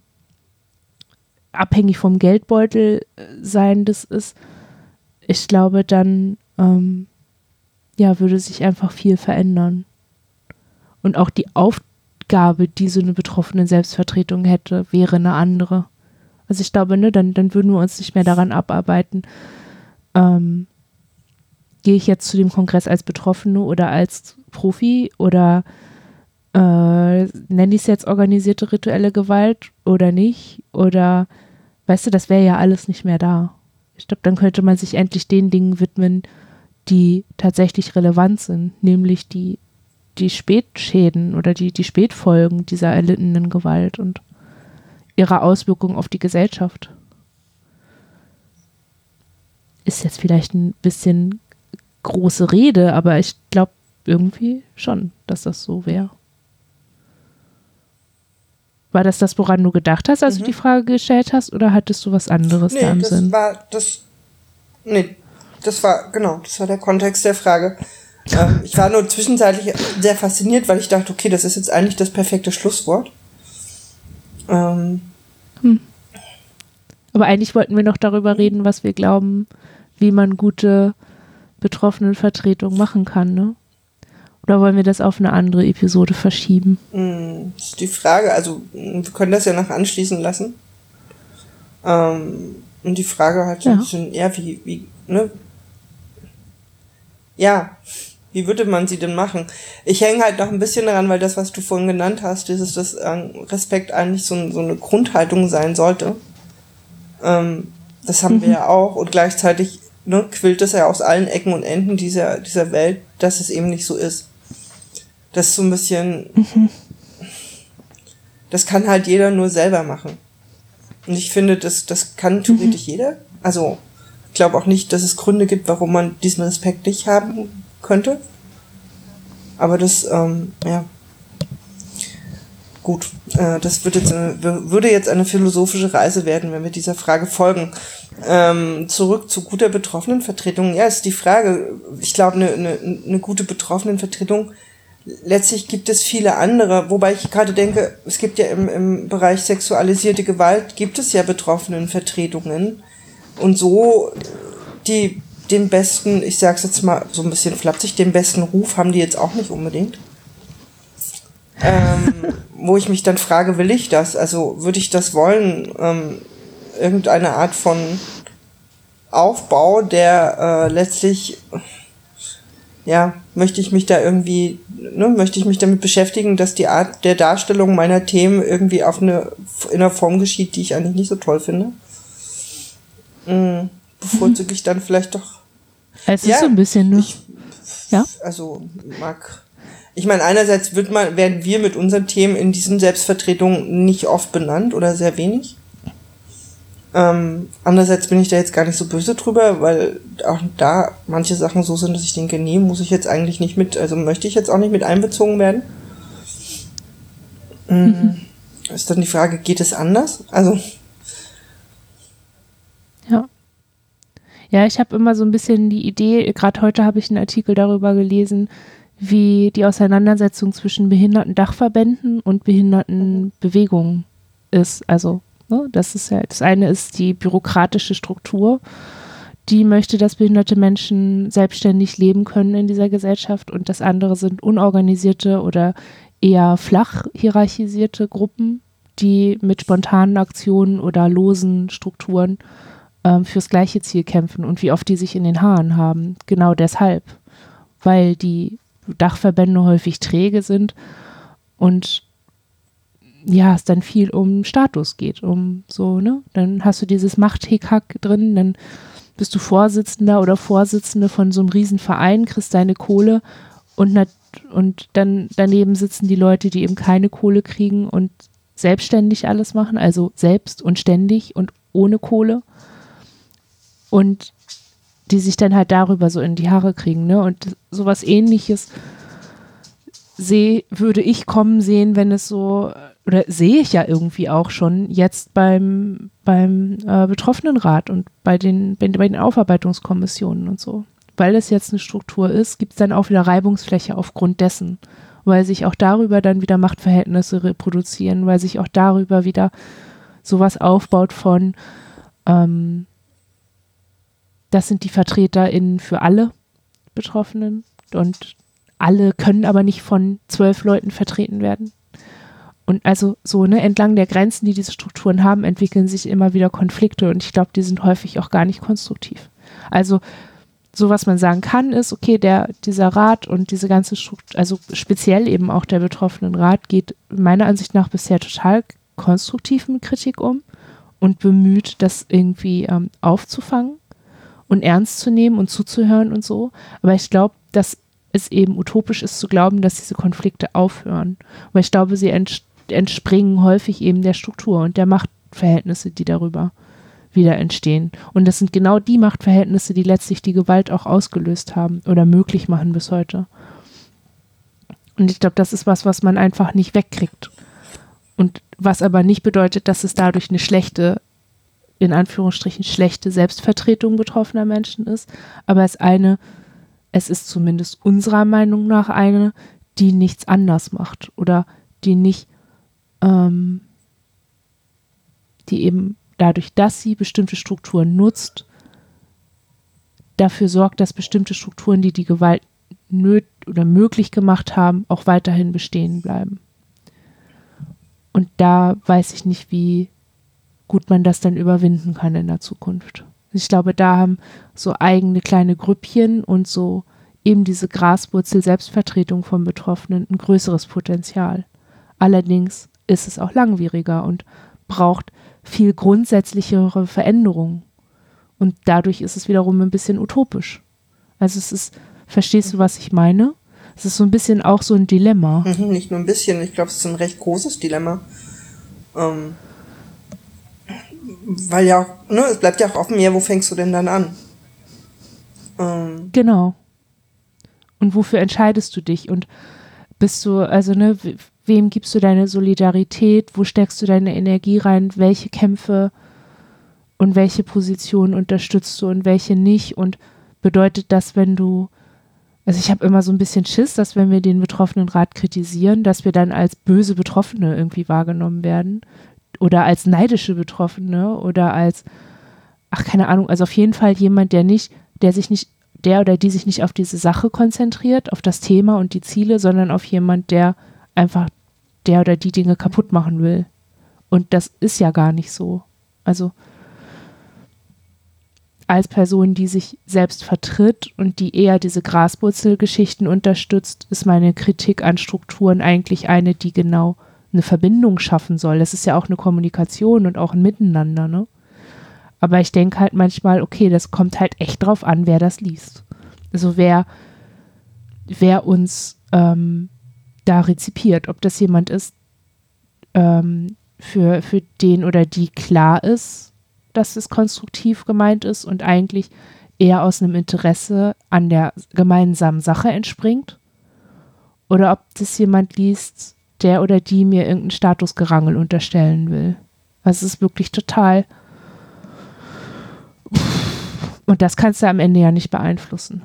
abhängig vom Geldbeutel sein, das ist, ich glaube, dann ähm, ja, würde sich einfach viel verändern. Und auch die Aufgabe, die so eine betroffene Selbstvertretung hätte, wäre eine andere. Also ich glaube, ne, dann, dann würden wir uns nicht mehr daran abarbeiten, ähm, gehe ich jetzt zu dem Kongress als Betroffene oder als Profi oder äh, nenne ich es jetzt organisierte rituelle Gewalt oder nicht? Oder, weißt du, das wäre ja alles nicht mehr da. Ich glaube, dann könnte man sich endlich den Dingen widmen, die tatsächlich relevant sind, nämlich die, die Spätschäden oder die, die Spätfolgen dieser erlittenen Gewalt und ihrer Auswirkungen auf die Gesellschaft. Ist jetzt vielleicht ein bisschen große Rede, aber ich glaube irgendwie schon, dass das so wäre. War das das, woran du gedacht hast, als mhm. du die Frage gestellt hast, oder hattest du was anderes nee, da im das Sinn? War das, nee, das war, genau, das war der Kontext der Frage. ähm, ich war nur zwischenzeitlich sehr fasziniert, weil ich dachte, okay, das ist jetzt eigentlich das perfekte Schlusswort. Ähm. Hm. Aber eigentlich wollten wir noch darüber reden, was wir glauben, wie man gute Betroffenenvertretung machen kann, ne? Oder wollen wir das auf eine andere Episode verschieben? Das ist die Frage, also wir können das ja noch anschließen lassen. Ähm, und die Frage halt ja. ein bisschen eher, wie, wie ne, ja, wie würde man sie denn machen? Ich hänge halt noch ein bisschen daran, weil das, was du vorhin genannt hast, dieses, dass ähm, Respekt eigentlich so, so eine Grundhaltung sein sollte. Ähm, das haben mhm. wir ja auch und gleichzeitig ne, quillt es ja aus allen Ecken und Enden dieser, dieser Welt, dass es eben nicht so ist. Das ist so ein bisschen, mhm. das kann halt jeder nur selber machen. Und ich finde, das, das kann theoretisch mhm. jeder. Also, ich glaube auch nicht, dass es Gründe gibt, warum man diesen Respekt nicht haben könnte. Aber das, ähm, ja. Gut, äh, das wird jetzt eine, würde jetzt eine philosophische Reise werden, wenn wir dieser Frage folgen. Ähm, zurück zu guter Betroffenenvertretung. Ja, ist die Frage, ich glaube, eine, eine, eine gute Betroffenenvertretung, letztlich gibt es viele andere, wobei ich gerade denke, es gibt ja im, im Bereich sexualisierte Gewalt, gibt es ja Betroffenenvertretungen und so die den besten, ich sag's jetzt mal so ein bisschen flapsig, den besten Ruf haben die jetzt auch nicht unbedingt. Ähm, wo ich mich dann frage, will ich das? Also würde ich das wollen? Ähm, irgendeine Art von Aufbau, der äh, letztlich, ja, möchte ich mich da irgendwie, ne, möchte ich mich damit beschäftigen, dass die Art der Darstellung meiner Themen irgendwie auf eine, in einer Form geschieht, die ich eigentlich nicht so toll finde. Mhm. Bevorzuge ich dann vielleicht doch. Es ist ja, so ein bisschen, ne? Ich, ja? Also, mag. Ich meine, einerseits wird man, werden wir mit unseren Themen in diesen Selbstvertretungen nicht oft benannt oder sehr wenig. Ähm, andererseits bin ich da jetzt gar nicht so böse drüber, weil auch da manche Sachen so sind, dass ich denke, nee, muss ich jetzt eigentlich nicht mit, also möchte ich jetzt auch nicht mit einbezogen werden. Mhm. Ist dann die Frage, geht es anders? Also. Ja. Ja, ich habe immer so ein bisschen die Idee, gerade heute habe ich einen Artikel darüber gelesen, wie die Auseinandersetzung zwischen Behinderten-Dachverbänden und Behindertenbewegungen ist. Also, ne, das ist ja, das eine ist die bürokratische Struktur, die möchte, dass behinderte Menschen selbstständig leben können in dieser Gesellschaft, und das andere sind unorganisierte oder eher flach hierarchisierte Gruppen, die mit spontanen Aktionen oder losen Strukturen fürs gleiche Ziel kämpfen, und wie oft die sich in den Haaren haben. Genau deshalb, weil die Dachverbände häufig träge sind und ja, es dann viel um Status geht, um so, ne, dann hast du dieses Machthickhack drin, dann bist du Vorsitzender oder Vorsitzende von so einem Riesenverein, kriegst deine Kohle und, nat- und dann daneben sitzen die Leute, die eben keine Kohle kriegen und selbstständig alles machen, also selbst und ständig und ohne Kohle. Und die sich dann halt darüber so in die Haare kriegen, ne? Und sowas Ähnliches seh, würde ich kommen sehen, wenn es so, oder sehe ich ja irgendwie auch schon jetzt beim, beim äh, Betroffenenrat und bei den, bei den Aufarbeitungskommissionen und so. Weil es jetzt eine Struktur ist, gibt es dann auch wieder Reibungsfläche aufgrund dessen, weil sich auch darüber dann wieder Machtverhältnisse reproduzieren, weil sich auch darüber wieder sowas aufbaut von ähm, das sind die VertreterInnen für alle Betroffenen und alle können aber nicht von zwölf Leuten vertreten werden. Und also so, ne, entlang der Grenzen, die diese Strukturen haben, entwickeln sich immer wieder Konflikte, und ich glaube, die sind häufig auch gar nicht konstruktiv. Also so, was man sagen kann, ist, okay, der, dieser Rat und diese ganze Struktur, also speziell eben auch der Betroffenenrat, geht meiner Ansicht nach bisher total konstruktiv mit Kritik um und bemüht, das irgendwie ähm, aufzufangen und ernst zu nehmen und zuzuhören und so. Aber ich glaube, dass es eben utopisch ist zu glauben, dass diese Konflikte aufhören. Weil ich glaube, sie ents- entspringen häufig eben der Struktur und der Machtverhältnisse, die darüber wieder entstehen. Und das sind genau die Machtverhältnisse, die letztlich die Gewalt auch ausgelöst haben oder möglich machen bis heute. Und ich glaube, das ist was, was man einfach nicht wegkriegt. Und was aber nicht bedeutet, dass es dadurch eine schlechte, in Anführungsstrichen schlechte Selbstvertretung betroffener Menschen ist, aber es eine, es ist zumindest unserer Meinung nach eine, die nichts anders macht oder die nicht, ähm, die eben dadurch, dass sie bestimmte Strukturen nutzt, dafür sorgt, dass bestimmte Strukturen, die die Gewalt nöt oder möglich gemacht haben, auch weiterhin bestehen bleiben. Und da weiß ich nicht, wie gut man das dann überwinden kann in der Zukunft. Ich glaube, da haben so eigene kleine Grüppchen und so eben diese Graswurzel-Selbstvertretung von Betroffenen ein größeres Potenzial. Allerdings ist es auch langwieriger und braucht viel grundsätzlichere Veränderungen. Und dadurch ist es wiederum ein bisschen utopisch. Also es ist, verstehst du, was ich meine? Es ist so ein bisschen auch so ein Dilemma. Mhm, nicht nur ein bisschen, ich glaube, es ist ein recht großes Dilemma. Ähm, weil ja auch, ne, es bleibt ja auch offen, ja, wo fängst du denn dann an? Ähm, Genau. Und wofür entscheidest du dich? Und bist du, also ne, wem gibst du deine Solidarität? Wo steckst du deine Energie rein? Welche Kämpfe und welche Positionen unterstützt du und welche nicht? Und bedeutet das, wenn du, also ich habe immer so ein bisschen Schiss, dass wenn wir den Betroffenenrat kritisieren, dass wir dann als böse Betroffene irgendwie wahrgenommen werden oder als neidische Betroffene oder als, ach keine Ahnung, also auf jeden Fall jemand, der nicht, der sich nicht, der oder die sich nicht auf diese Sache konzentriert, auf das Thema und die Ziele, sondern auf jemand, der einfach der oder die Dinge kaputt machen will. Und das ist ja gar nicht so. Also als Person, die sich selbst vertritt und die eher diese Graswurzelgeschichten unterstützt, ist meine Kritik an Strukturen eigentlich eine, die genau eine Verbindung schaffen soll. Das ist ja auch eine Kommunikation und auch ein Miteinander, ne? Aber ich denke halt manchmal, okay, das kommt halt echt drauf an, wer das liest. Also wer, wer uns ähm, da rezipiert, ob das jemand ist, ähm, für, für den oder die klar ist, dass es konstruktiv gemeint ist und eigentlich eher aus einem Interesse an der gemeinsamen Sache entspringt. Oder ob das jemand liest, der oder die mir irgendein Statusgerangel unterstellen will. Also es ist wirklich total. Und das kannst du am Ende ja nicht beeinflussen.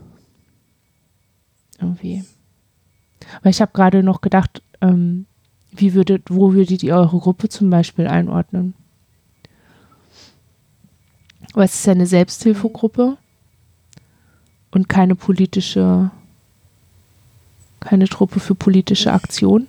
Irgendwie. Weil ich habe gerade noch gedacht, ähm, wie würdet, wo würdet ihr eure Gruppe zum Beispiel einordnen? Weil es ist ja eine Selbsthilfegruppe und keine politische, keine Truppe für politische Aktion.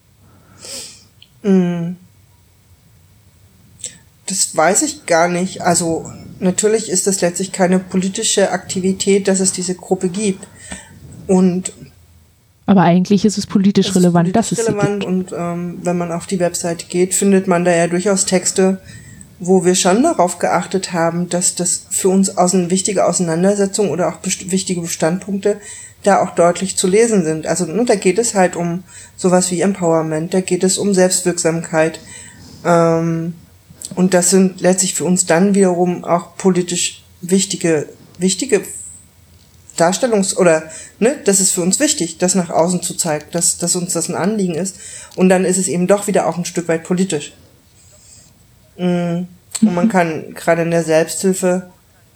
Das weiß ich gar nicht. Also natürlich ist das letztlich keine politische Aktivität, dass es diese Gruppe gibt. Und aber eigentlich ist es politisch es relevant, ist politisch dass es relevant sie gibt. Und ähm, wenn man auf die Website geht, findet man da ja durchaus Texte, wo wir schon darauf geachtet haben, dass das für uns aus eine wichtige Auseinandersetzung oder auch best- wichtige Standpunkte da auch deutlich zu lesen sind. Also ne, da geht es halt um sowas wie Empowerment, da geht es um Selbstwirksamkeit. Ähm, und das sind letztlich für uns dann wiederum auch politisch wichtige, wichtige Darstellungs- oder, ne, das ist für uns wichtig, das nach außen zu zeigen, dass, dass uns das ein Anliegen ist. Und dann ist es eben doch wieder auch ein Stück weit politisch. Und man kann gerade in der Selbsthilfe,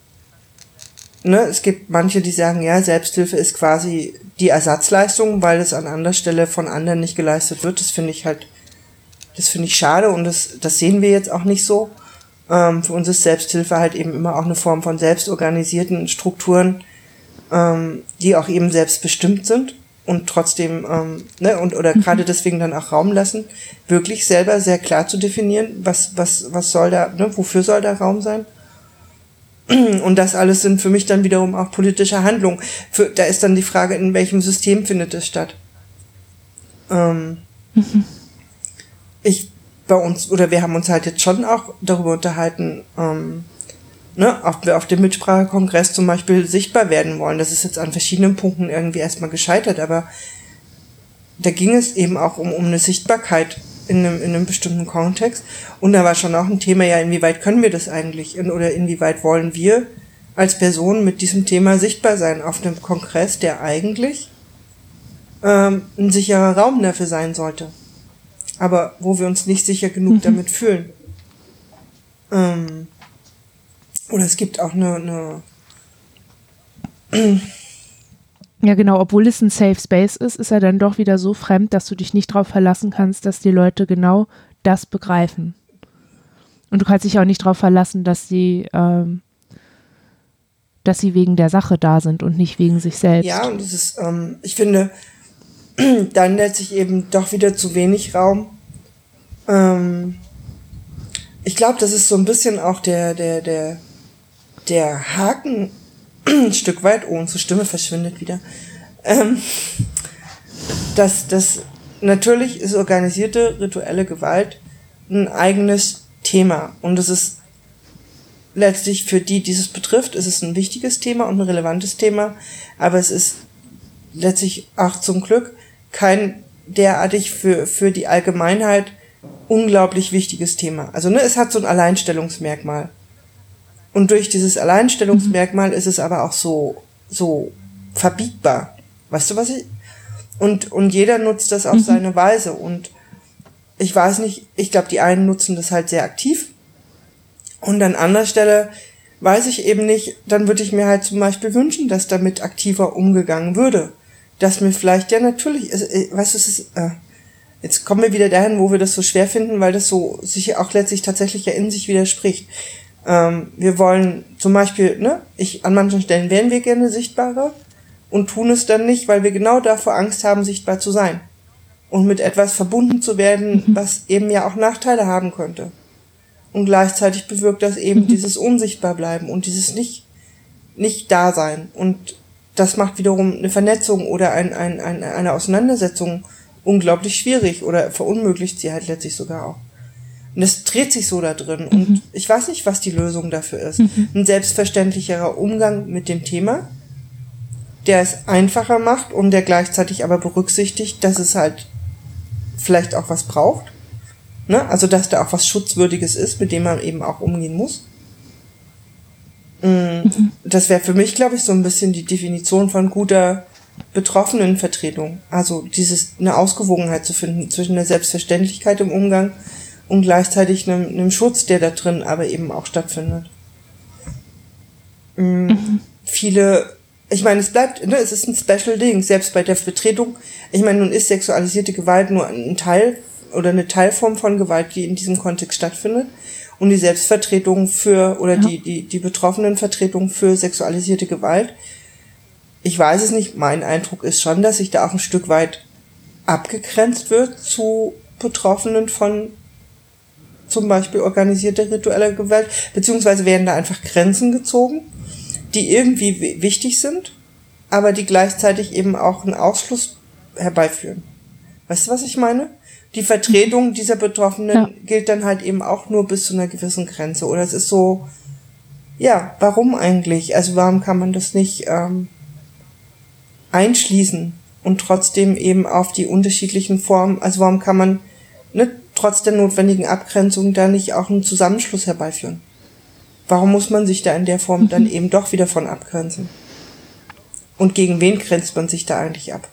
ne, es gibt manche, die sagen, ja, Selbsthilfe ist quasi die Ersatzleistung, weil es an anderer Stelle von anderen nicht geleistet wird. Das finde ich halt, das finde ich schade und das, das sehen wir jetzt auch nicht so. Ähm, für uns ist Selbsthilfe halt eben immer auch eine Form von selbstorganisierten Strukturen, ähm, die auch eben selbstbestimmt sind und trotzdem, ähm, ne, und oder gerade deswegen dann auch Raum lassen, wirklich selber sehr klar zu definieren, was, was, was soll da, ne, wofür soll da Raum sein? Und das alles sind für mich dann wiederum auch politische Handlungen. Für, da ist dann die Frage, in welchem System findet es statt? Ähm, mhm. Ich, bei uns, oder wir haben uns halt jetzt schon auch darüber unterhalten, ähm, ne, ob wir auf dem Mitsprachekongress zum Beispiel sichtbar werden wollen. Das ist jetzt an verschiedenen Punkten irgendwie erstmal gescheitert, aber da ging es eben auch um, um eine Sichtbarkeit in einem, in einem bestimmten Kontext. Und da war schon auch ein Thema, ja, inwieweit können wir das eigentlich? In, oder inwieweit wollen wir als Person mit diesem Thema sichtbar sein auf einem Kongress, der eigentlich ähm, ein sicherer Raum dafür sein sollte. Aber wo wir uns nicht sicher genug mhm. damit fühlen. Ähm, oder es gibt auch eine, eine Ja, genau, obwohl es ein Safe Space ist, ist er dann doch wieder so fremd, dass du dich nicht darauf verlassen kannst, dass die Leute genau das begreifen. Und du kannst dich auch nicht darauf verlassen, dass sie, ähm, dass sie wegen der Sache da sind und nicht wegen sich selbst. Ja, und das ist, ähm, ich finde, dann lässt sich eben doch wieder zu wenig Raum. Ähm, ich glaube, das ist so ein bisschen auch der, der, der, der Haken ein Stück weit, oh, unsere Stimme verschwindet wieder, ähm, dass das natürlich ist organisierte rituelle Gewalt ein eigenes Thema und es ist letztlich für die, die es betrifft, ist es ein wichtiges Thema und ein relevantes Thema, aber es ist letztlich auch zum Glück kein derartig für für die Allgemeinheit unglaublich wichtiges Thema. Also ne, es hat so ein Alleinstellungsmerkmal. Und durch dieses Alleinstellungsmerkmal ist es aber auch so so verbiegbar. Weißt du, was ich? Und und jeder nutzt das auf mhm. seine Weise. Und ich weiß nicht, ich glaube, die einen nutzen das halt sehr aktiv. Und an anderer Stelle weiß ich eben nicht, dann würde ich mir halt zum Beispiel wünschen, dass damit aktiver umgegangen würde. Dass mir vielleicht, ja natürlich, äh, weißt du, es ist, äh, jetzt kommen wir wieder dahin, wo wir das so schwer finden, weil das so sich auch letztlich tatsächlich ja in sich widerspricht. Ähm, wir wollen zum Beispiel, ne, ich, an manchen Stellen wären wir gerne sichtbarer und tun es dann nicht, weil wir genau davor Angst haben, sichtbar zu sein. Und mit etwas verbunden zu werden, mhm. was eben ja auch Nachteile haben könnte. Und gleichzeitig bewirkt das eben mhm. dieses Unsichtbarbleiben und dieses nicht, nicht Dasein. Und das macht wiederum eine Vernetzung oder ein, ein, ein, eine Auseinandersetzung unglaublich schwierig oder verunmöglicht sie halt letztlich sogar auch. Und es dreht sich so da drin. Mhm. Und ich weiß nicht, was die Lösung dafür ist. Mhm. Ein selbstverständlicherer Umgang mit dem Thema, der es einfacher macht und der gleichzeitig aber berücksichtigt, dass es halt vielleicht auch was braucht. Ne? Also, dass da auch was Schutzwürdiges ist, mit dem man eben auch umgehen muss. Mhm. Das wäre für mich, glaube ich, so ein bisschen die Definition von guter Betroffenenvertretung. Also dieses eine Ausgewogenheit zu finden zwischen der Selbstverständlichkeit im Umgang und gleichzeitig einem, einem Schutz, der da drin aber eben auch stattfindet. Mhm. Mhm. Viele, ich meine, es bleibt, ne, es ist ein Special Ding, selbst bei der Vertretung. Ich meine, nun ist sexualisierte Gewalt nur ein Teil oder eine Teilform von Gewalt, die in diesem Kontext stattfindet. Und die Selbstvertretung für, oder ja. die, die, die Betroffenenvertretung für sexualisierte Gewalt. Ich weiß es nicht, mein Eindruck ist schon, dass sich da auch ein Stück weit abgegrenzt wird zu Betroffenen von zum Beispiel organisierter ritueller Gewalt, beziehungsweise werden da einfach Grenzen gezogen, die irgendwie w- wichtig sind, aber die gleichzeitig eben auch einen Ausschluss herbeiführen. Weißt du, was ich meine? Die Vertretung dieser Betroffenen ja. gilt dann halt eben auch nur bis zu einer gewissen Grenze. Oder es ist so, ja, warum eigentlich? Also warum kann man das nicht ähm, einschließen und trotzdem eben auf die unterschiedlichen Formen, also warum kann man ne, trotz der notwendigen Abgrenzung da nicht auch einen Zusammenschluss herbeiführen? Warum muss man sich da in der Form mhm. dann eben doch wieder von abgrenzen? Und gegen wen grenzt man sich da eigentlich ab?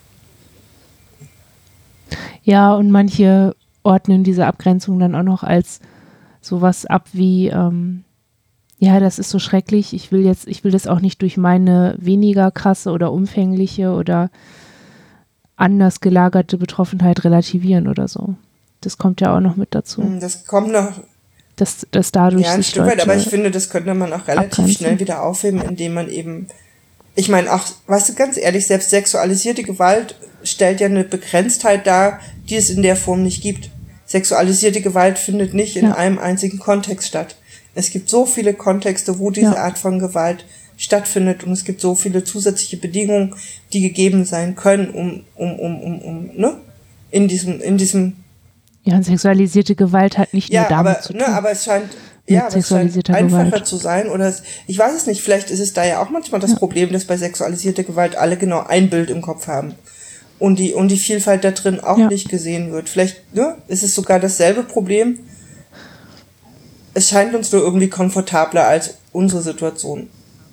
Ja, und manche ordnen diese Abgrenzung dann auch noch als sowas ab wie, ähm, ja, das ist so schrecklich, ich will jetzt, ich will das auch nicht durch meine weniger krasse oder umfängliche oder anders gelagerte Betroffenheit relativieren oder so. Das kommt ja auch noch mit dazu. Das kommt noch. Dass, dass dadurch ja, ein sich Stück weit, Leute aber ich finde, das könnte man auch relativ abgrenzen. schnell wieder aufheben, indem man eben, ich meine auch, weißt du, ganz ehrlich, selbst sexualisierte Gewalt stellt ja eine Begrenztheit dar, die es in der Form nicht gibt. Sexualisierte Gewalt findet nicht in ja. einem einzigen Kontext statt. Es gibt so viele Kontexte, wo diese ja. Art von Gewalt stattfindet und es gibt so viele zusätzliche Bedingungen, die gegeben sein können, um, um, um, um, um, ne, in diesem, in diesem. Ja, und sexualisierte Gewalt hat nicht ja, nur damit aber, zu tun. Ne, aber es scheint, ja, aber es scheint einfacher Gewalt. zu sein oder es, ich weiß es nicht, vielleicht ist es da ja auch manchmal das ja. Problem, dass bei sexualisierter Gewalt alle genau ein Bild im Kopf haben. Und die, und die Vielfalt da drin auch ja. nicht gesehen wird. Vielleicht, ne, ist es sogar dasselbe Problem. Es scheint uns nur irgendwie komfortabler als unsere Situation.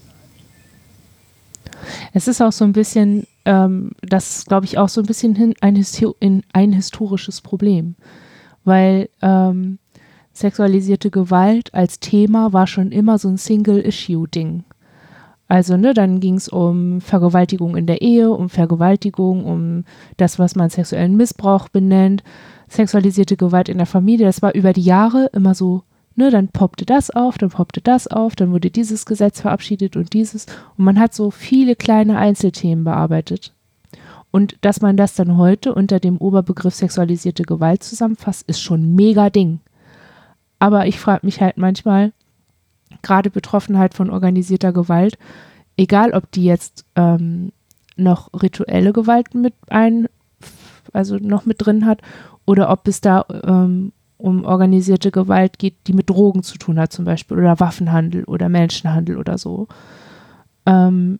Es ist auch so ein bisschen, ähm, das ist, glaube ich, auch so ein bisschen hin, ein, Histo- in ein historisches Problem. Weil ähm, sexualisierte Gewalt als Thema war schon immer so ein Single-Issue-Ding. Also, ne, dann ging es um Vergewaltigung in der Ehe, um Vergewaltigung, um das, was man sexuellen Missbrauch benennt, sexualisierte Gewalt in der Familie. Das war über die Jahre immer so, ne, dann poppte das auf, dann poppte das auf, dann wurde dieses Gesetz verabschiedet und dieses. Und man hat so viele kleine Einzelthemen bearbeitet. Und dass man das dann heute unter dem Oberbegriff sexualisierte Gewalt zusammenfasst, ist schon ein mega Ding. Aber ich frage mich halt manchmal, gerade Betroffenheit von organisierter Gewalt, egal ob die jetzt ähm, noch rituelle Gewalt mit ein, also noch mit drin hat, oder ob es da ähm, um organisierte Gewalt geht, die mit Drogen zu tun hat zum Beispiel, oder Waffenhandel oder Menschenhandel oder so. Ähm,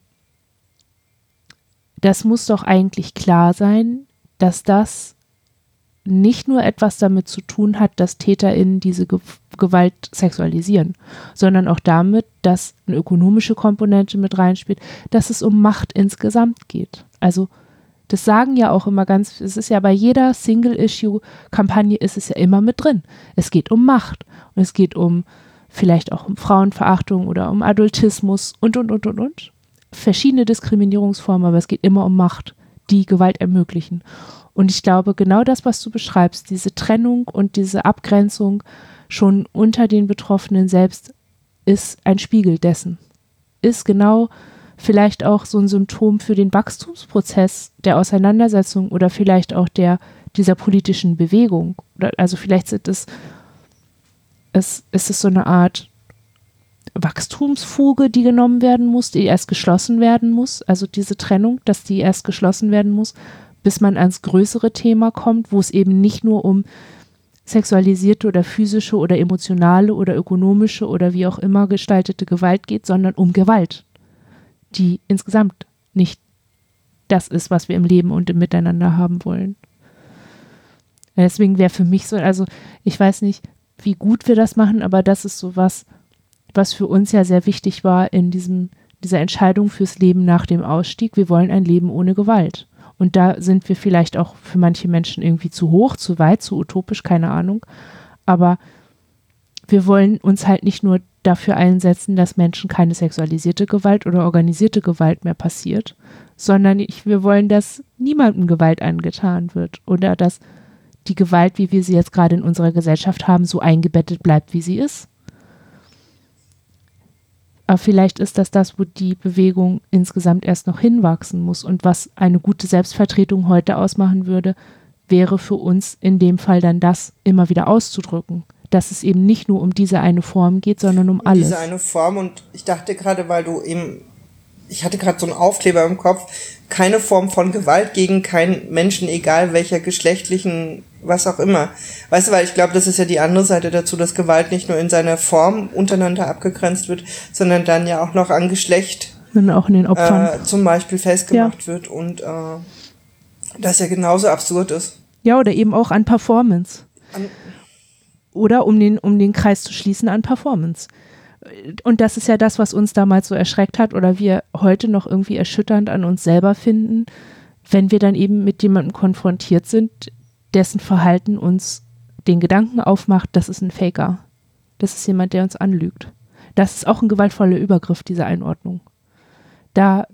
das muss doch eigentlich klar sein, dass das nicht nur etwas damit zu tun hat, dass TäterInnen diese Ge- Gewalt sexualisieren, sondern auch damit, dass eine ökonomische Komponente mit reinspielt, dass es um Macht insgesamt geht. Also das sagen ja auch immer ganz, es ist ja bei jeder Single-Issue-Kampagne ist es ja immer mit drin. Es geht um Macht und es geht um vielleicht auch um Frauenverachtung oder um Adultismus und, und, und, und, und. Verschiedene Diskriminierungsformen, aber es geht immer um Macht, die Gewalt ermöglichen. Und ich glaube, genau das, was du beschreibst, diese Trennung und diese Abgrenzung schon unter den Betroffenen selbst, ist ein Spiegel dessen. Ist genau vielleicht auch so ein Symptom für den Wachstumsprozess der Auseinandersetzung oder vielleicht auch der, dieser politischen Bewegung. Also vielleicht sind es, es, ist es so eine Art Wachstumsfuge, die genommen werden muss, die erst geschlossen werden muss. Also diese Trennung, dass die erst geschlossen werden muss, bis man ans größere Thema kommt, wo es eben nicht nur um sexualisierte oder physische oder emotionale oder ökonomische oder wie auch immer gestaltete Gewalt geht, sondern um Gewalt, die insgesamt nicht das ist, was wir im Leben und im Miteinander haben wollen. Deswegen wäre für mich so, also ich weiß nicht, wie gut wir das machen, aber das ist so was, was für uns ja sehr wichtig war in diesem, dieser Entscheidung fürs Leben nach dem Ausstieg. Wir wollen ein Leben ohne Gewalt. Und da sind wir vielleicht auch für manche Menschen irgendwie zu hoch, zu weit, zu utopisch, keine Ahnung. Aber wir wollen uns halt nicht nur dafür einsetzen, dass Menschen keine sexualisierte Gewalt oder organisierte Gewalt mehr passiert, sondern ich, wir wollen, dass niemandem Gewalt angetan wird oder dass die Gewalt, wie wir sie jetzt gerade in unserer Gesellschaft haben, so eingebettet bleibt, wie sie ist. Aber vielleicht ist das das, wo die Bewegung insgesamt erst noch hinwachsen muss. Und was eine gute Selbstvertretung heute ausmachen würde, wäre für uns in dem Fall dann das immer wieder auszudrücken. Dass es eben nicht nur um diese eine Form geht, sondern um alles. Diese eine Form, und ich dachte gerade, weil du eben, ich hatte gerade so einen Aufkleber im Kopf, keine Form von Gewalt gegen keinen Menschen, egal welcher geschlechtlichen, was auch immer. Weißt du, weil ich glaube, das ist ja die andere Seite dazu, dass Gewalt nicht nur in seiner Form untereinander abgegrenzt wird, sondern dann ja auch noch an Geschlecht und auch in den Opfern. Äh, zum Beispiel festgemacht ja. wird und äh, das ja genauso absurd ist. Ja, oder eben auch an Performance. An oder um den, um den Kreis zu schließen an Performance. Und das ist ja das, was uns damals so erschreckt hat oder wir heute noch irgendwie erschütternd an uns selber finden, wenn wir dann eben mit jemandem konfrontiert sind, dessen Verhalten uns den Gedanken aufmacht, das ist ein Faker. Das ist jemand, der uns anlügt. Das ist auch ein gewaltvoller Übergriff, diese Einordnung. Da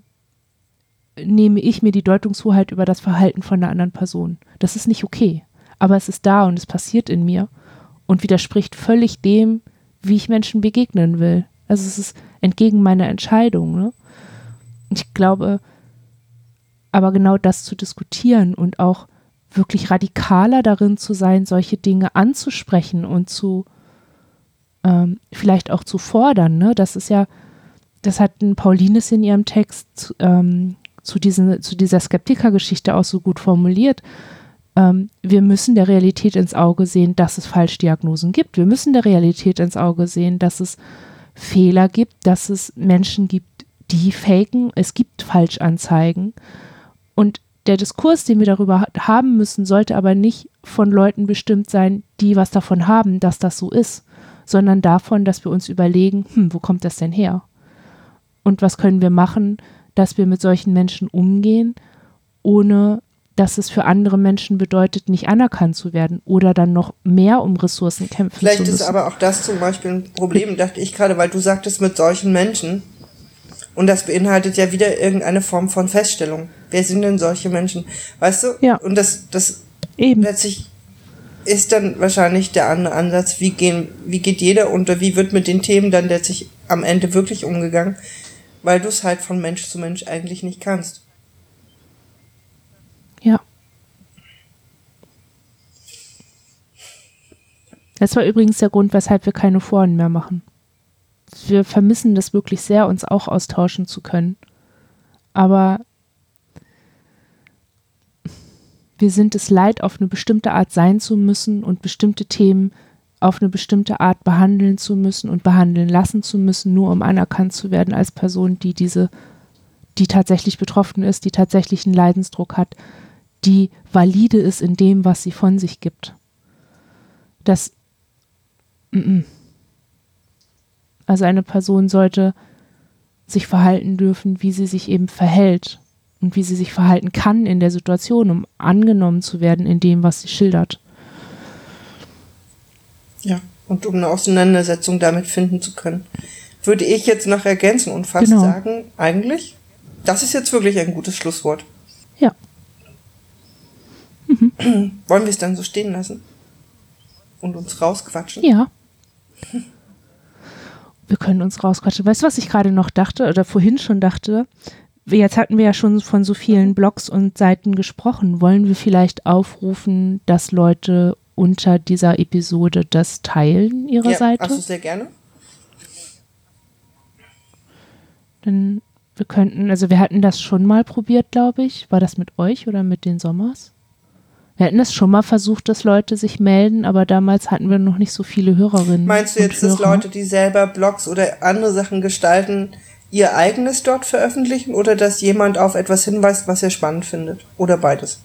nehme ich mir die Deutungshoheit über das Verhalten von einer anderen Person. Das ist nicht okay, aber es ist da und es passiert in mir und widerspricht völlig dem, wie ich Menschen begegnen will. Also es ist entgegen meiner Entscheidung. Ne? Ich glaube, aber genau das zu diskutieren und auch wirklich radikaler darin zu sein, solche Dinge anzusprechen und zu ähm, vielleicht auch zu fordern. Ne? Das ist ja, das hat ein Paulines in ihrem Text ähm, zu, diesen, zu dieser Skeptiker-Geschichte auch so gut formuliert. Ähm, wir müssen der Realität ins Auge sehen, dass es Falschdiagnosen gibt. Wir müssen der Realität ins Auge sehen, dass es Fehler gibt, dass es Menschen gibt, die faken. Es gibt Falschanzeigen. Und der Diskurs, den wir darüber haben müssen, sollte aber nicht von Leuten bestimmt sein, die was davon haben, dass das so ist, sondern davon, dass wir uns überlegen, hm, wo kommt das denn her? Und was können wir machen, dass wir mit solchen Menschen umgehen, ohne dass es für andere Menschen bedeutet, nicht anerkannt zu werden oder dann noch mehr um Ressourcen kämpfen Vielleicht zu müssen. Vielleicht ist aber auch das zum Beispiel ein Problem, dachte ich gerade, weil du sagtest, mit solchen Menschen. Und das beinhaltet ja wieder irgendeine Form von Feststellung. Wer sind denn solche Menschen? Weißt du? Ja. Und das, das Eben. letztlich ist dann wahrscheinlich der andere Ansatz, wie gehen, wie geht jeder unter, wie wird mit den Themen dann letztlich am Ende wirklich umgegangen, weil du es halt von Mensch zu Mensch eigentlich nicht kannst. Ja. Das war übrigens der Grund, weshalb wir keine Foren mehr machen. wir vermissen das wirklich sehr, uns auch austauschen zu können. Aber wir sind es leid, auf eine bestimmte Art sein zu müssen und bestimmte Themen auf eine bestimmte Art behandeln zu müssen und behandeln lassen zu müssen, nur um anerkannt zu werden als Person, die diese, die tatsächlich betroffen ist, die tatsächlich einen Leidensdruck hat, die valide ist in dem, was sie von sich gibt. Das, m-m. Also eine Person sollte sich verhalten dürfen, wie sie sich eben verhält und wie sie sich verhalten kann in der Situation, um angenommen zu werden in dem, was sie schildert. Ja, und um eine Auseinandersetzung damit finden zu können. Würde ich jetzt noch ergänzen und fast Genau. sagen, eigentlich, das ist jetzt wirklich ein gutes Schlusswort. Ja. Mhm. Wollen wir es dann so stehen lassen? Und uns rausquatschen? Ja. Wir können uns rausquatschen. Weißt du, was ich gerade noch dachte oder vorhin schon dachte? Jetzt hatten wir ja schon von so vielen Blogs und Seiten gesprochen. Wollen wir vielleicht aufrufen, dass Leute unter dieser Episode das teilen, ihre ja, Seite? Also sehr gerne. Dann wir könnten, also wir hatten das schon mal probiert, glaube ich. War das mit euch oder mit den Sommers? Wir hatten das schon mal versucht, dass Leute sich melden, aber damals hatten wir noch nicht so viele Hörerinnen. Meinst du jetzt, und dass Hörer. Leute, die selber Blogs oder andere Sachen gestalten, ihr eigenes dort veröffentlichen oder dass jemand auf etwas hinweist, was er spannend findet? Oder beides?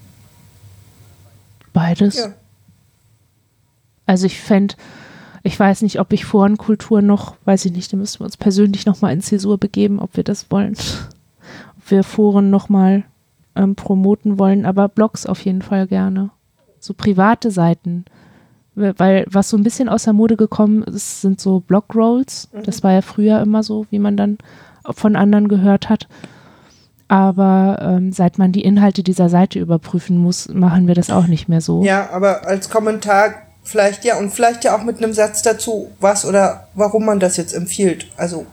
Beides. Ja. Also ich fände, ich weiß nicht, ob ich Forenkultur noch, weiß ich nicht, da müssen wir uns persönlich nochmal in Zäsur begeben, ob wir das wollen. Ob wir Foren nochmal ähm, promoten wollen, aber Blogs auf jeden Fall gerne. So private Seiten. Weil was so ein bisschen aus der Mode gekommen ist, sind so Blogrolls. Mhm. Das war ja früher immer so, wie man dann von anderen gehört hat. Aber ähm, seit man die Inhalte dieser Seite überprüfen muss, machen wir das auch nicht mehr so. Ja, aber als Kommentar vielleicht ja und vielleicht ja auch mit einem Satz dazu, was oder warum man das jetzt empfiehlt. Also.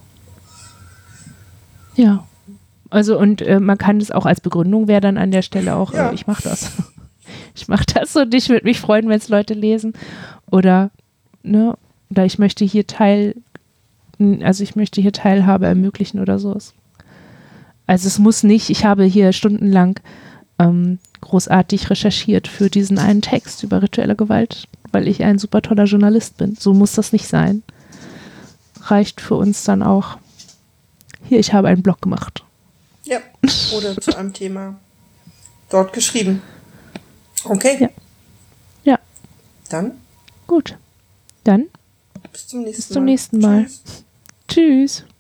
Ja. Also und äh, man kann das auch als Begründung, wäre dann an der Stelle auch, ja. äh, ich mache das. Ich mache das und ich würde mich freuen, wenn es Leute lesen. Oder, ne, oder ich möchte hier Teil, also ich möchte hier Teilhabe ermöglichen oder so. Also es muss nicht, ich habe hier stundenlang ähm, großartig recherchiert für diesen einen Text über rituelle Gewalt, weil ich ein super toller Journalist bin. So muss das nicht sein. Reicht für uns dann auch, hier, ich habe einen Blog gemacht. Ja, oder zu einem Thema dort geschrieben. Okay. Ja. Ja. Dann? Gut. Dann Bis zum nächsten bis zum Mal. nächsten Mal. Tschüss. Tschüss.